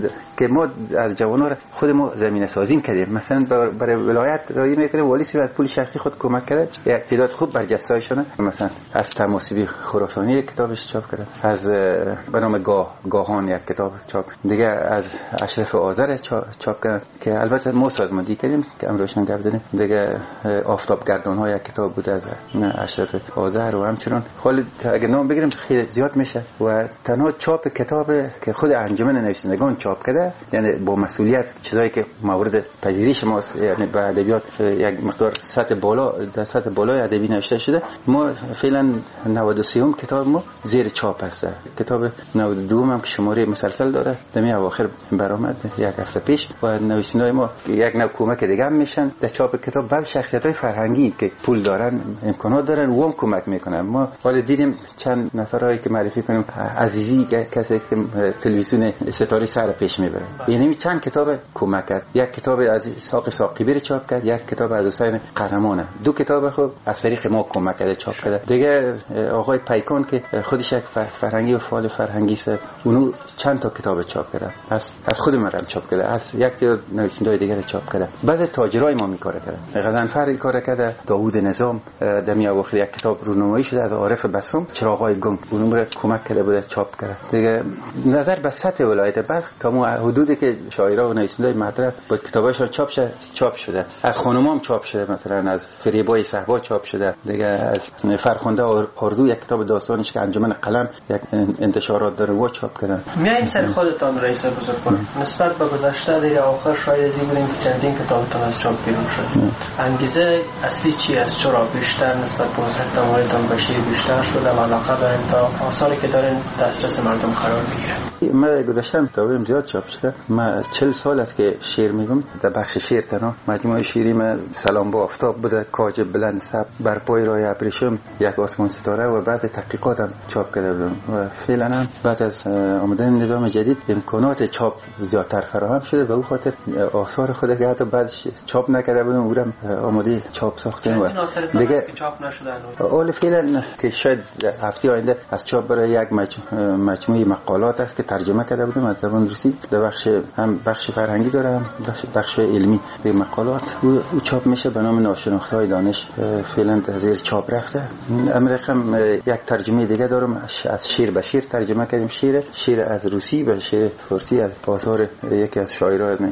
که ما از جوانان خود ما زمینه سازی کردیم، مثلا برای ولایت رایی میکنیم والی سی از پول شخصی خود کمک کرد، یک تعداد خوب برجسته‌شونه، مثلا از تماسبی خراسانی کتابش چاپ کرد، از به نام گاه گاهان یک کتاب چاپ، دیگه از اشرف آذر چاپ کرد که البته ما سازماندهی کردیم که امروشن گفت دادیم، دیگه آفتاب گردان ها یک کتاب بود از اشرف آذر و همچنان خالد اگه نام بگیریم خیلی زیاد میشه و تنها چاپ کتاب که خود انجمن نویسندگان چاپ کرده، یعنی با مسئولیت چیزایی که مورد پذیرش ماست، یعنی به ادبیات یک مقدار سطح بالا در سطح بالای ادبی نوشته شده، ما فعلا نود و سه ام کتاب ما زیر چاپ هست. کتاب نود و دو هم که شماره مسلسل داره دمی اواخر برآمد یک هفته پیش و نویسندگان ما یک نوع کمک دیگه هم میشن در چاپ کتاب. بعض شخصیت‌های فرهنگی که پول دارن امکانات دارن و هم کمک میکنن. ما حالا دیدیم چند نفرایی که معرفی کنیم، عزیزی کسی که تلویزیون ستاره سر پیش میبره، یعنی چند کتاب کمک کرد، یک کتاب از ساق ساقیبی چاپ کرد، یک کتاب از حسین قهرمانه، دو کتاب خب از طریق ما کمک کرده چاپ کرده. دیگه آقای پیکان که خودش یک فرهنگی و فعال فرهنگی است، اونو چند تا کتاب چاپ کرده، از از خود من چاپ کرده، از یک تا نویسنده‌های دیگه چاپ کرده. بعضی تاجرای ما میکاره کرده، غضنفر کار کرده، داوود نظام دمی اواخر یک کتاب رونمایی شده از عارف بسام، چراغای گم، اونم رو کمک کرده بود چاپ کرده. دیگه نظر به سطح ولایت بلخ تا مو حدودی که شاعرها و نویسنده‌های مطرح با کتاباشون چاپ شده چاپ شده، از خانمام چاپ شده، مثلا از فریبای صحبا چاپ شده، دیگه از فرخنده اردو یک کتاب داستانش که انجمن قلم یک انتشارات داره و چاپ کردن. میایم سر خودتان رئیس بزرگوار، نسبت به گذشته در آخر شاید از این بودیم که چندین کتابتان از چاپ بیرون شد، انگیزه اصلی چی است؟ چرا بیشتر نسبت به وزارت امورات بشری بیشتر شده و علاقه داریم تا آثاری که دارین دسترس مردم قرار بگیره؟ من گذاشتم کتابم زیاد چاپ شده، من چهل سال است که شعر میگم، در بخش شعر تنها مجموعه شعری من سلام با آفتاب بوده، کاج بلند سب، بر پای راه ابریشم، یک آسمان ستاره و بعد تحقیقاتم چاپ کرده بودم و فعلا هم بعد از آمدن نظام جدید امکانات چاپ زیادتر فراهم شده و به خاطر آثار خود که حتی بعد چاپ نکرده بودم اونم آماده چاپ ساختیم و دیگه چاپ نشدن. اول فعلا که شاید هفته آینده از چاپ برای یک مجموعه مقالات است که ترجمه کرده بودم از زبان روسی، در بخش هم بخش فرهنگی داره هم بخش علمی به مقالات او چاپ میشه به نام ناشناخته‌های دانش، فعلا در چاپ رفته. امریکم یک ترجمه دیگه دارم از شعر به شعر ترجمه کردیم، شعر شعر از روسی به شعر فارسی از آثار یکی از شاعران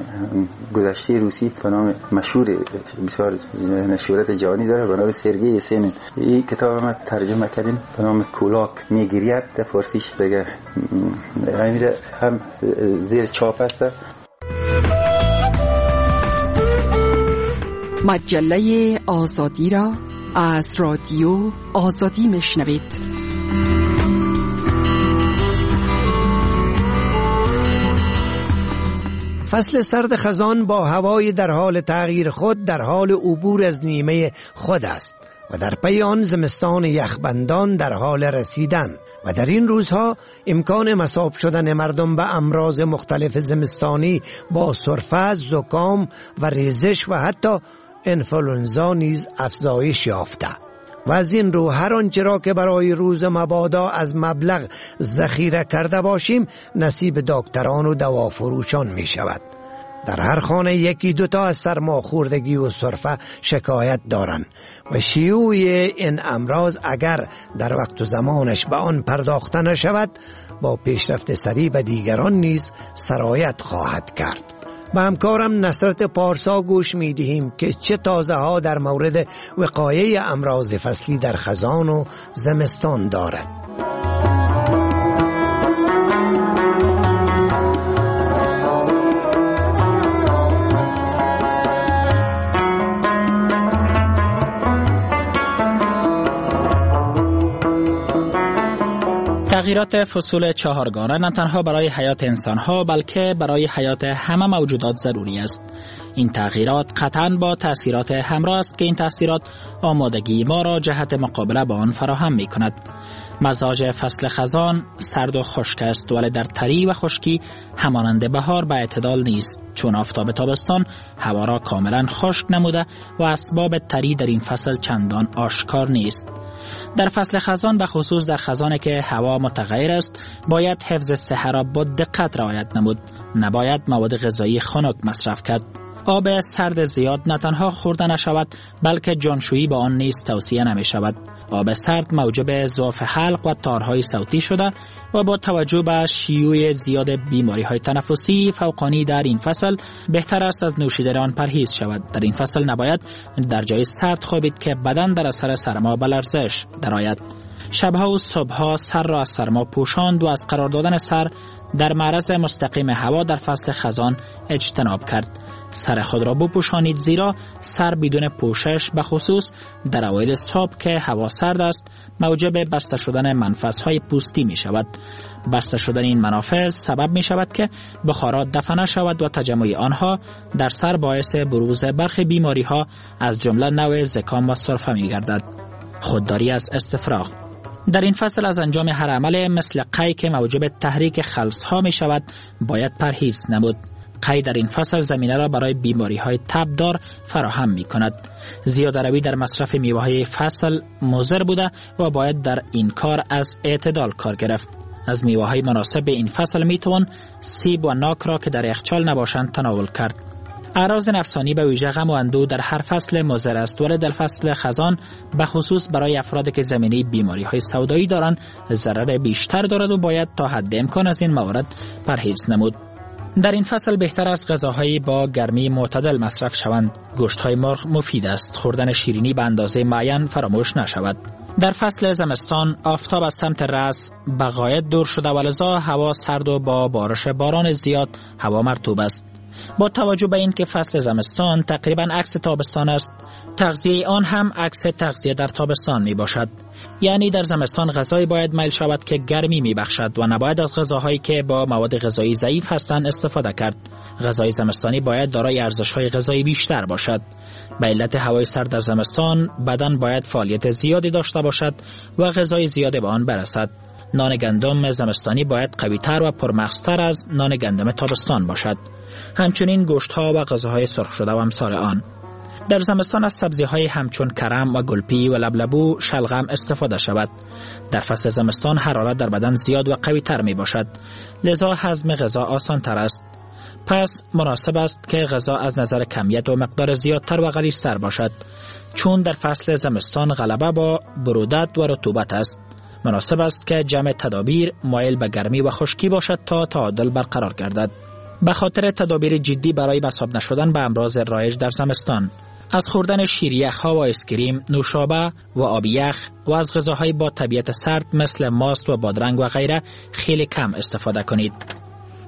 گذشته روسی به نام مشهور بسیار نشورت جهانی داره به نام سرگئی یسنین. این کتاب ما ترجمه کردیم به نام کولاک میگیرید، در فارسیش دیگه همین هم زیر چاپ است. مجله آزادی را از رادیو آزادی میشنوید. فصل سرد خزان با هوای در حال تغییر خود در حال عبور از نیمه خود است و در پی آن زمستان یخبندان در حال رسیدن و در این روزها امکان مصاب شدن مردم به امراض مختلف زمستانی با سرفه، زکام و ریزش و حتی انفلونزا نیز افزایش یافته و از این رو هر آنچه را که برای روز مبادا از مبلغ ذخیره کرده باشیم نصیب دکتران و دوافروشان می شود. در هر خانه یکی دوتا از سرماخوردگی و سرفه شکایت دارند و شیوع این امراض اگر در وقت و زمانش به آن پرداخته نشود با پیشرفت سریع به دیگران نیز سرایت خواهد کرد. با همکارم نصرت پارسا گوش می دهیم که چه تازه ها در مورد وقایه امراض فصلی در خزان و زمستان دارد. تغییرات فصول چهارگانه نه تنها برای حیات انسان‌ها بلکه برای حیات همه موجودات ضروری است. این تغییرات قطعاً با تأثیرات همراه است که این تأثیرات آمادگی ما را جهت مقابله با آن فراهم می‌کند. مزاج فصل خزان سرد و خشک است ولی در تری و خشکی همانند بهار به اعتدال نیست، چون آفتاب تابستان هوا را کاملا خشک نموده و اسباب تری در این فصل چندان آشکار نیست. در فصل خزان به خصوص در خزانی که هوا متغیر است باید حفظ صحه را با دقت رعایت نمود. نباید مواد غذایی خنک مصرف کرد. آب سرد زیاد نه تنها خورده نشود بلکه جانشویی با آن نیز توصیه نمی شود. آب سرد موجب ضعف حلق و تارهای صوتی شده و با توجه به شیوع زیاد بیماری های تنفسی فوقانی در این فصل بهتر است از نوشیدن آن پرهیز شود. در این فصل نباید در جای سرد خوابید که بدن در اثر سرما به لرزش درآید. شبها و صبحها سر را از سرما پوشاند و از قرار دادن سر در معرض مستقیم هوا در فصل خزان اجتناب کرد. سر خود را بپوشانید زیرا سر بدون پوشش به خصوص در اوایل صبح که هوا سرد است موجب بسته شدن منفذهای پوستی می شود. بسته شدن این منافذ سبب می شود که بخارات دفع نشود و تجمع آنها در سر باعث بروز برخی بیماری ها از جمله نوع زکام و سرفه می گردد. خودداری از استفراغ در این فصل از انجام هر عمل مثل قی که موجب تحریک خلص ها می شود باید پرهیز نمود. قی در این فصل زمینه را برای بیماری های تبدار فراهم می کند. زیاده روی در مصرف میوه های فصل مضر بوده و باید در این کار از اعتدال کار گرفت. از میوه های مناسب این فصل می توان سیب و ناک را که در یخچال نباشند تناول کرد. اعراض نفسانی به ویژه غم و اندوه در هر فصل مضر است ولی در فصل خزان به خصوص برای افرادی که زمینه بیماری های سودایی دارند ضرر بیشتر دارد و باید تا حد امکان از این موارد پرهیز نمود. در این فصل بهتر است غذاهایی با گرمی معتدل مصرف شوند. گوشت‌های مرغ مفید است. خوردن شیرینی به اندازه معین فراموش نشود. در فصل زمستان آفتاب از سمت رأس به غایت دور شده و لذا هوا سرد و با بارش باران زیاد هوا مرطوب است. با توجه به این که فصل زمستان تقریبا عکس تابستان است، تغذیه آن هم عکس تغذیه در تابستان می باشد. یعنی در زمستان غذایی باید میل شود که گرمی می بخشد و نباید از غذاهایی که با مواد غذایی ضعیف هستند استفاده کرد. غذای زمستانی باید دارای ارزش‌های غذایی بیشتر باشد. به علت هوای سرد در زمستان بدن باید فعالیت زیادی داشته باشد و غذای زیادی به آن برسد. نان گندم زمستانی باید قوی‌تر و پرمغزتر از نان گندم تابستان باشد. همچنین گوشت‌ها و غذاهای سرخ شده و امثال آن. در زمستان از سبزی‌های همچون کرم و گلپی و لبلبو، شلغم استفاده شود. در فصل زمستان حرارت در بدن زیاد و قوی‌تر می باشد، لذا هضم غذا آسان‌تر است. پس مناسب است که غذا از نظر کمیت و مقدار زیادتر و غلیظتر باشد، چون در فصل زمستان غلبه با برودت و رطوبت است. مناسب است که جمع تدابیر مایل به گرمی و خشکی باشد تا تعادل برقرار گردد. به خاطر تدابیر جدی برای مصاب نشدن به امراض رایج در زمستان، از خوردن شیریخ‌ها و اسکریم، نوشابه و آب یخ و از غذاهای با طبیعت سرد مثل ماست و بادرنگ و غیره خیلی کم استفاده کنید.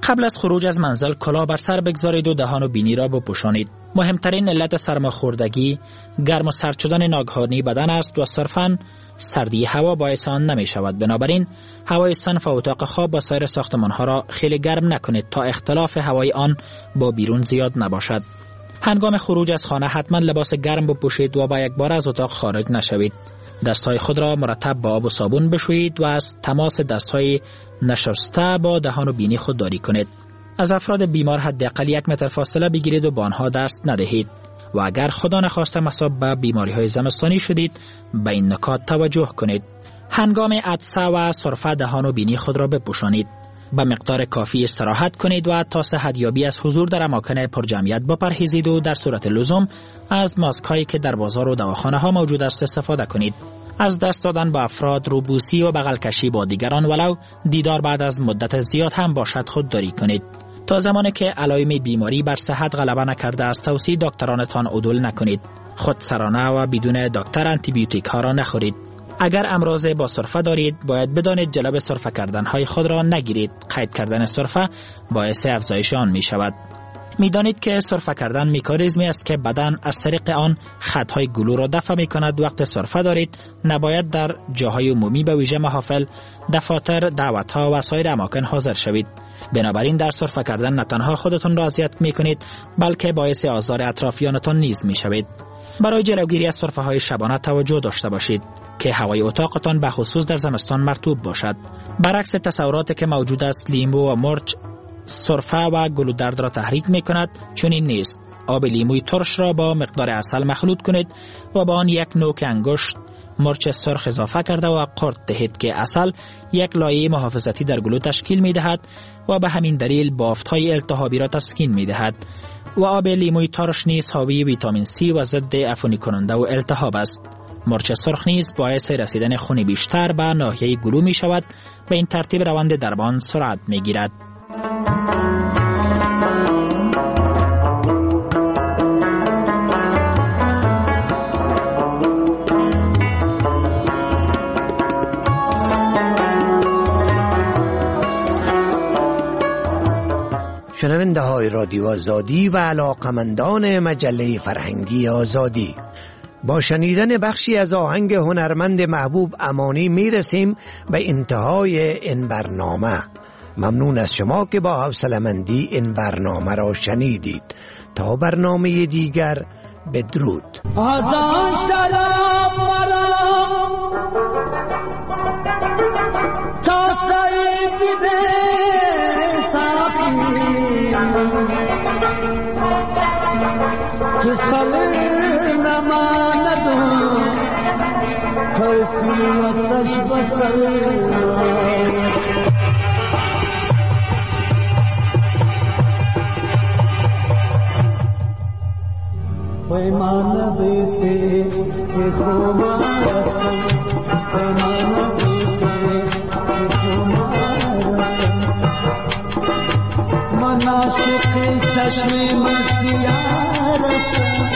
قبل از خروج از منزل کلاه بر سر بگذارید و دهان و بینی را بپوشانید. مهمترین علت سرماخوردگی گرم و سرد شدن ناگهانی بدن است و صرفاً سردی هوا باعث آن نمی شود. بنابراین هوای صنف و اتاق خواب و سایر ساختمان ها را خیلی گرم نکنید تا اختلاف هوای آن با بیرون زیاد نباشد. هنگام خروج از خانه حتما لباس گرم بپوشید و با یک بار از اتاق خارج نشوید. دستهای خود را مرتب با آب و صابون بشویید و از تماس دستهای نشسته با دهان و بینی خودداری کنید. از افراد بیمار حداقل یک متر فاصله بگیرید و با آنها دست ندهید و اگر خدا نخواسته مصاب به بیماری های زمستانی شدید به این نکات توجه کنید. هنگام عطسه و سرفه دهان و بینی خود را بپوشانید. به مقدار کافی استراحت کنید و تا صحت یابی از حضور در اماکن پرجمعیت بپرهیزید و در صورت لزوم از ماسک هایی که در بازار و دواخانه ها موجود است استفاده کنید. از دست دادن با افراد، روبوسی و بغل کشی با دیگران ولو دیدار بعد از مدت زیاد هم باشد خودداری کنید. تا زمانی که علائم بیماری بر صحت غلبه نکرده است توصیه دکترانتان عدول نکنید. خودسرانه و بدون دکتر آنتی بیوتیک ها را نخورید. اگر امراض با سرفه دارید باید بدانید جلب سرفه کردن های خود را نگیرید. قید کردن سرفه باعث افزایش آن می شود. می دانید که سرفه کردن میکانیزمی است که بدن از طریق آن خطهای گلو را دفع می کند. وقت سرفه دارید نباید در جاهای عمومی به ویژه محافل، دفاتر، دعوتها و سایر اماکن حاضر شوید. بنابراین در سرفه کردن نه تنها خودتان را اذیت می کنید بلکه باعث آزار اطرافیانتان نیز می شوید. برای جلوگیری از سرفه های شبانه توجه داشته باشید که هوای اتاقتان به خصوص در زمستان مرطوب باشد. برعکس تصوراتی که موجود است لیمو و مرچ سرفه و گلودرد را تحریک می کند، چون این نیست. آب لیموی ترش را با مقدار عسل مخلوط کنید و با آن یک نوک انگشت مرچ سرخ اضافه کرده و قرط دهید که عسل یک لایه محافظتی در گلو تشکیل می دهد و به همین دلیل بافت های التهابی را تسکین می دهد. و آب لیموی ترش نیز حاوی ویتامین سی و ضد عفونی کننده و التهاب است. مرچ سرخ نیز باعث رسیدن خون بیشتر به ناحیه گلو می شود. به این ترتیب روند درمان سرعت می گیرد. شنونده های رادیو آزادی و علاقمندان مجله فرهنگی آزادی، با شنیدن بخشی از آهنگ هنرمند محبوب امانی می رسیم به انتهای این برنامه. ممنون از شما که با حوصله‌مندی این برنامه را شنیدید. تا برنامه دیگر، بدرود. آزان سلام مرام تا سعید به که سلیم نماندو خیفیتش بسلیم پیمان بیتی که خوما رسم پیمان بیتی که خوما رسم من عاشق چشم مستیار هستم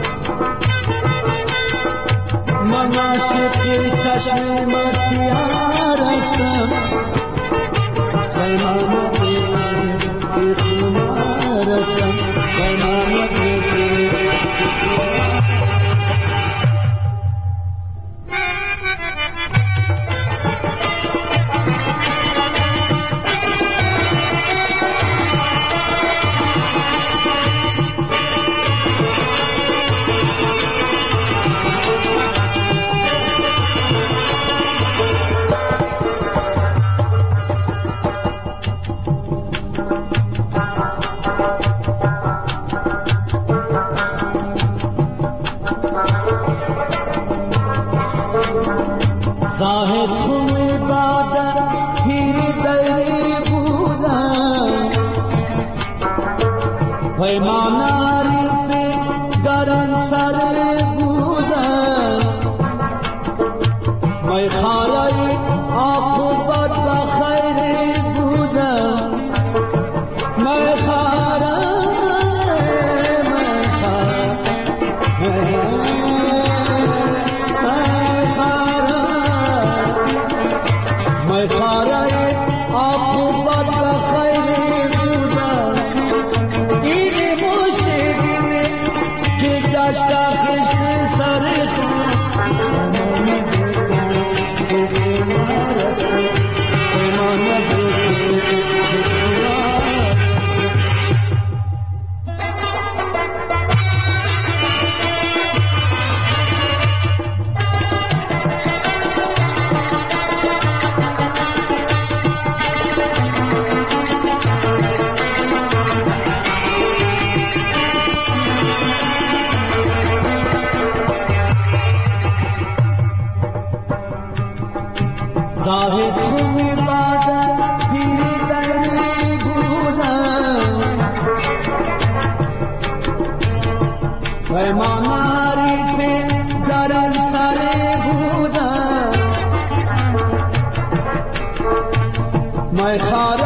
من عاشق چشم مستیار هستم پیمان بیتی که خوما رسم پیمان بیتی زاهد خوی بادر پیری دیری بودم پیماناری پی گرم سر بودم می خارای آقوبت و خیری بودم می خارای می خارای خارای آقوبت و خیری زاهد خوبی بادن پیری دلی بودن و ما معریف در سر بودن ما خار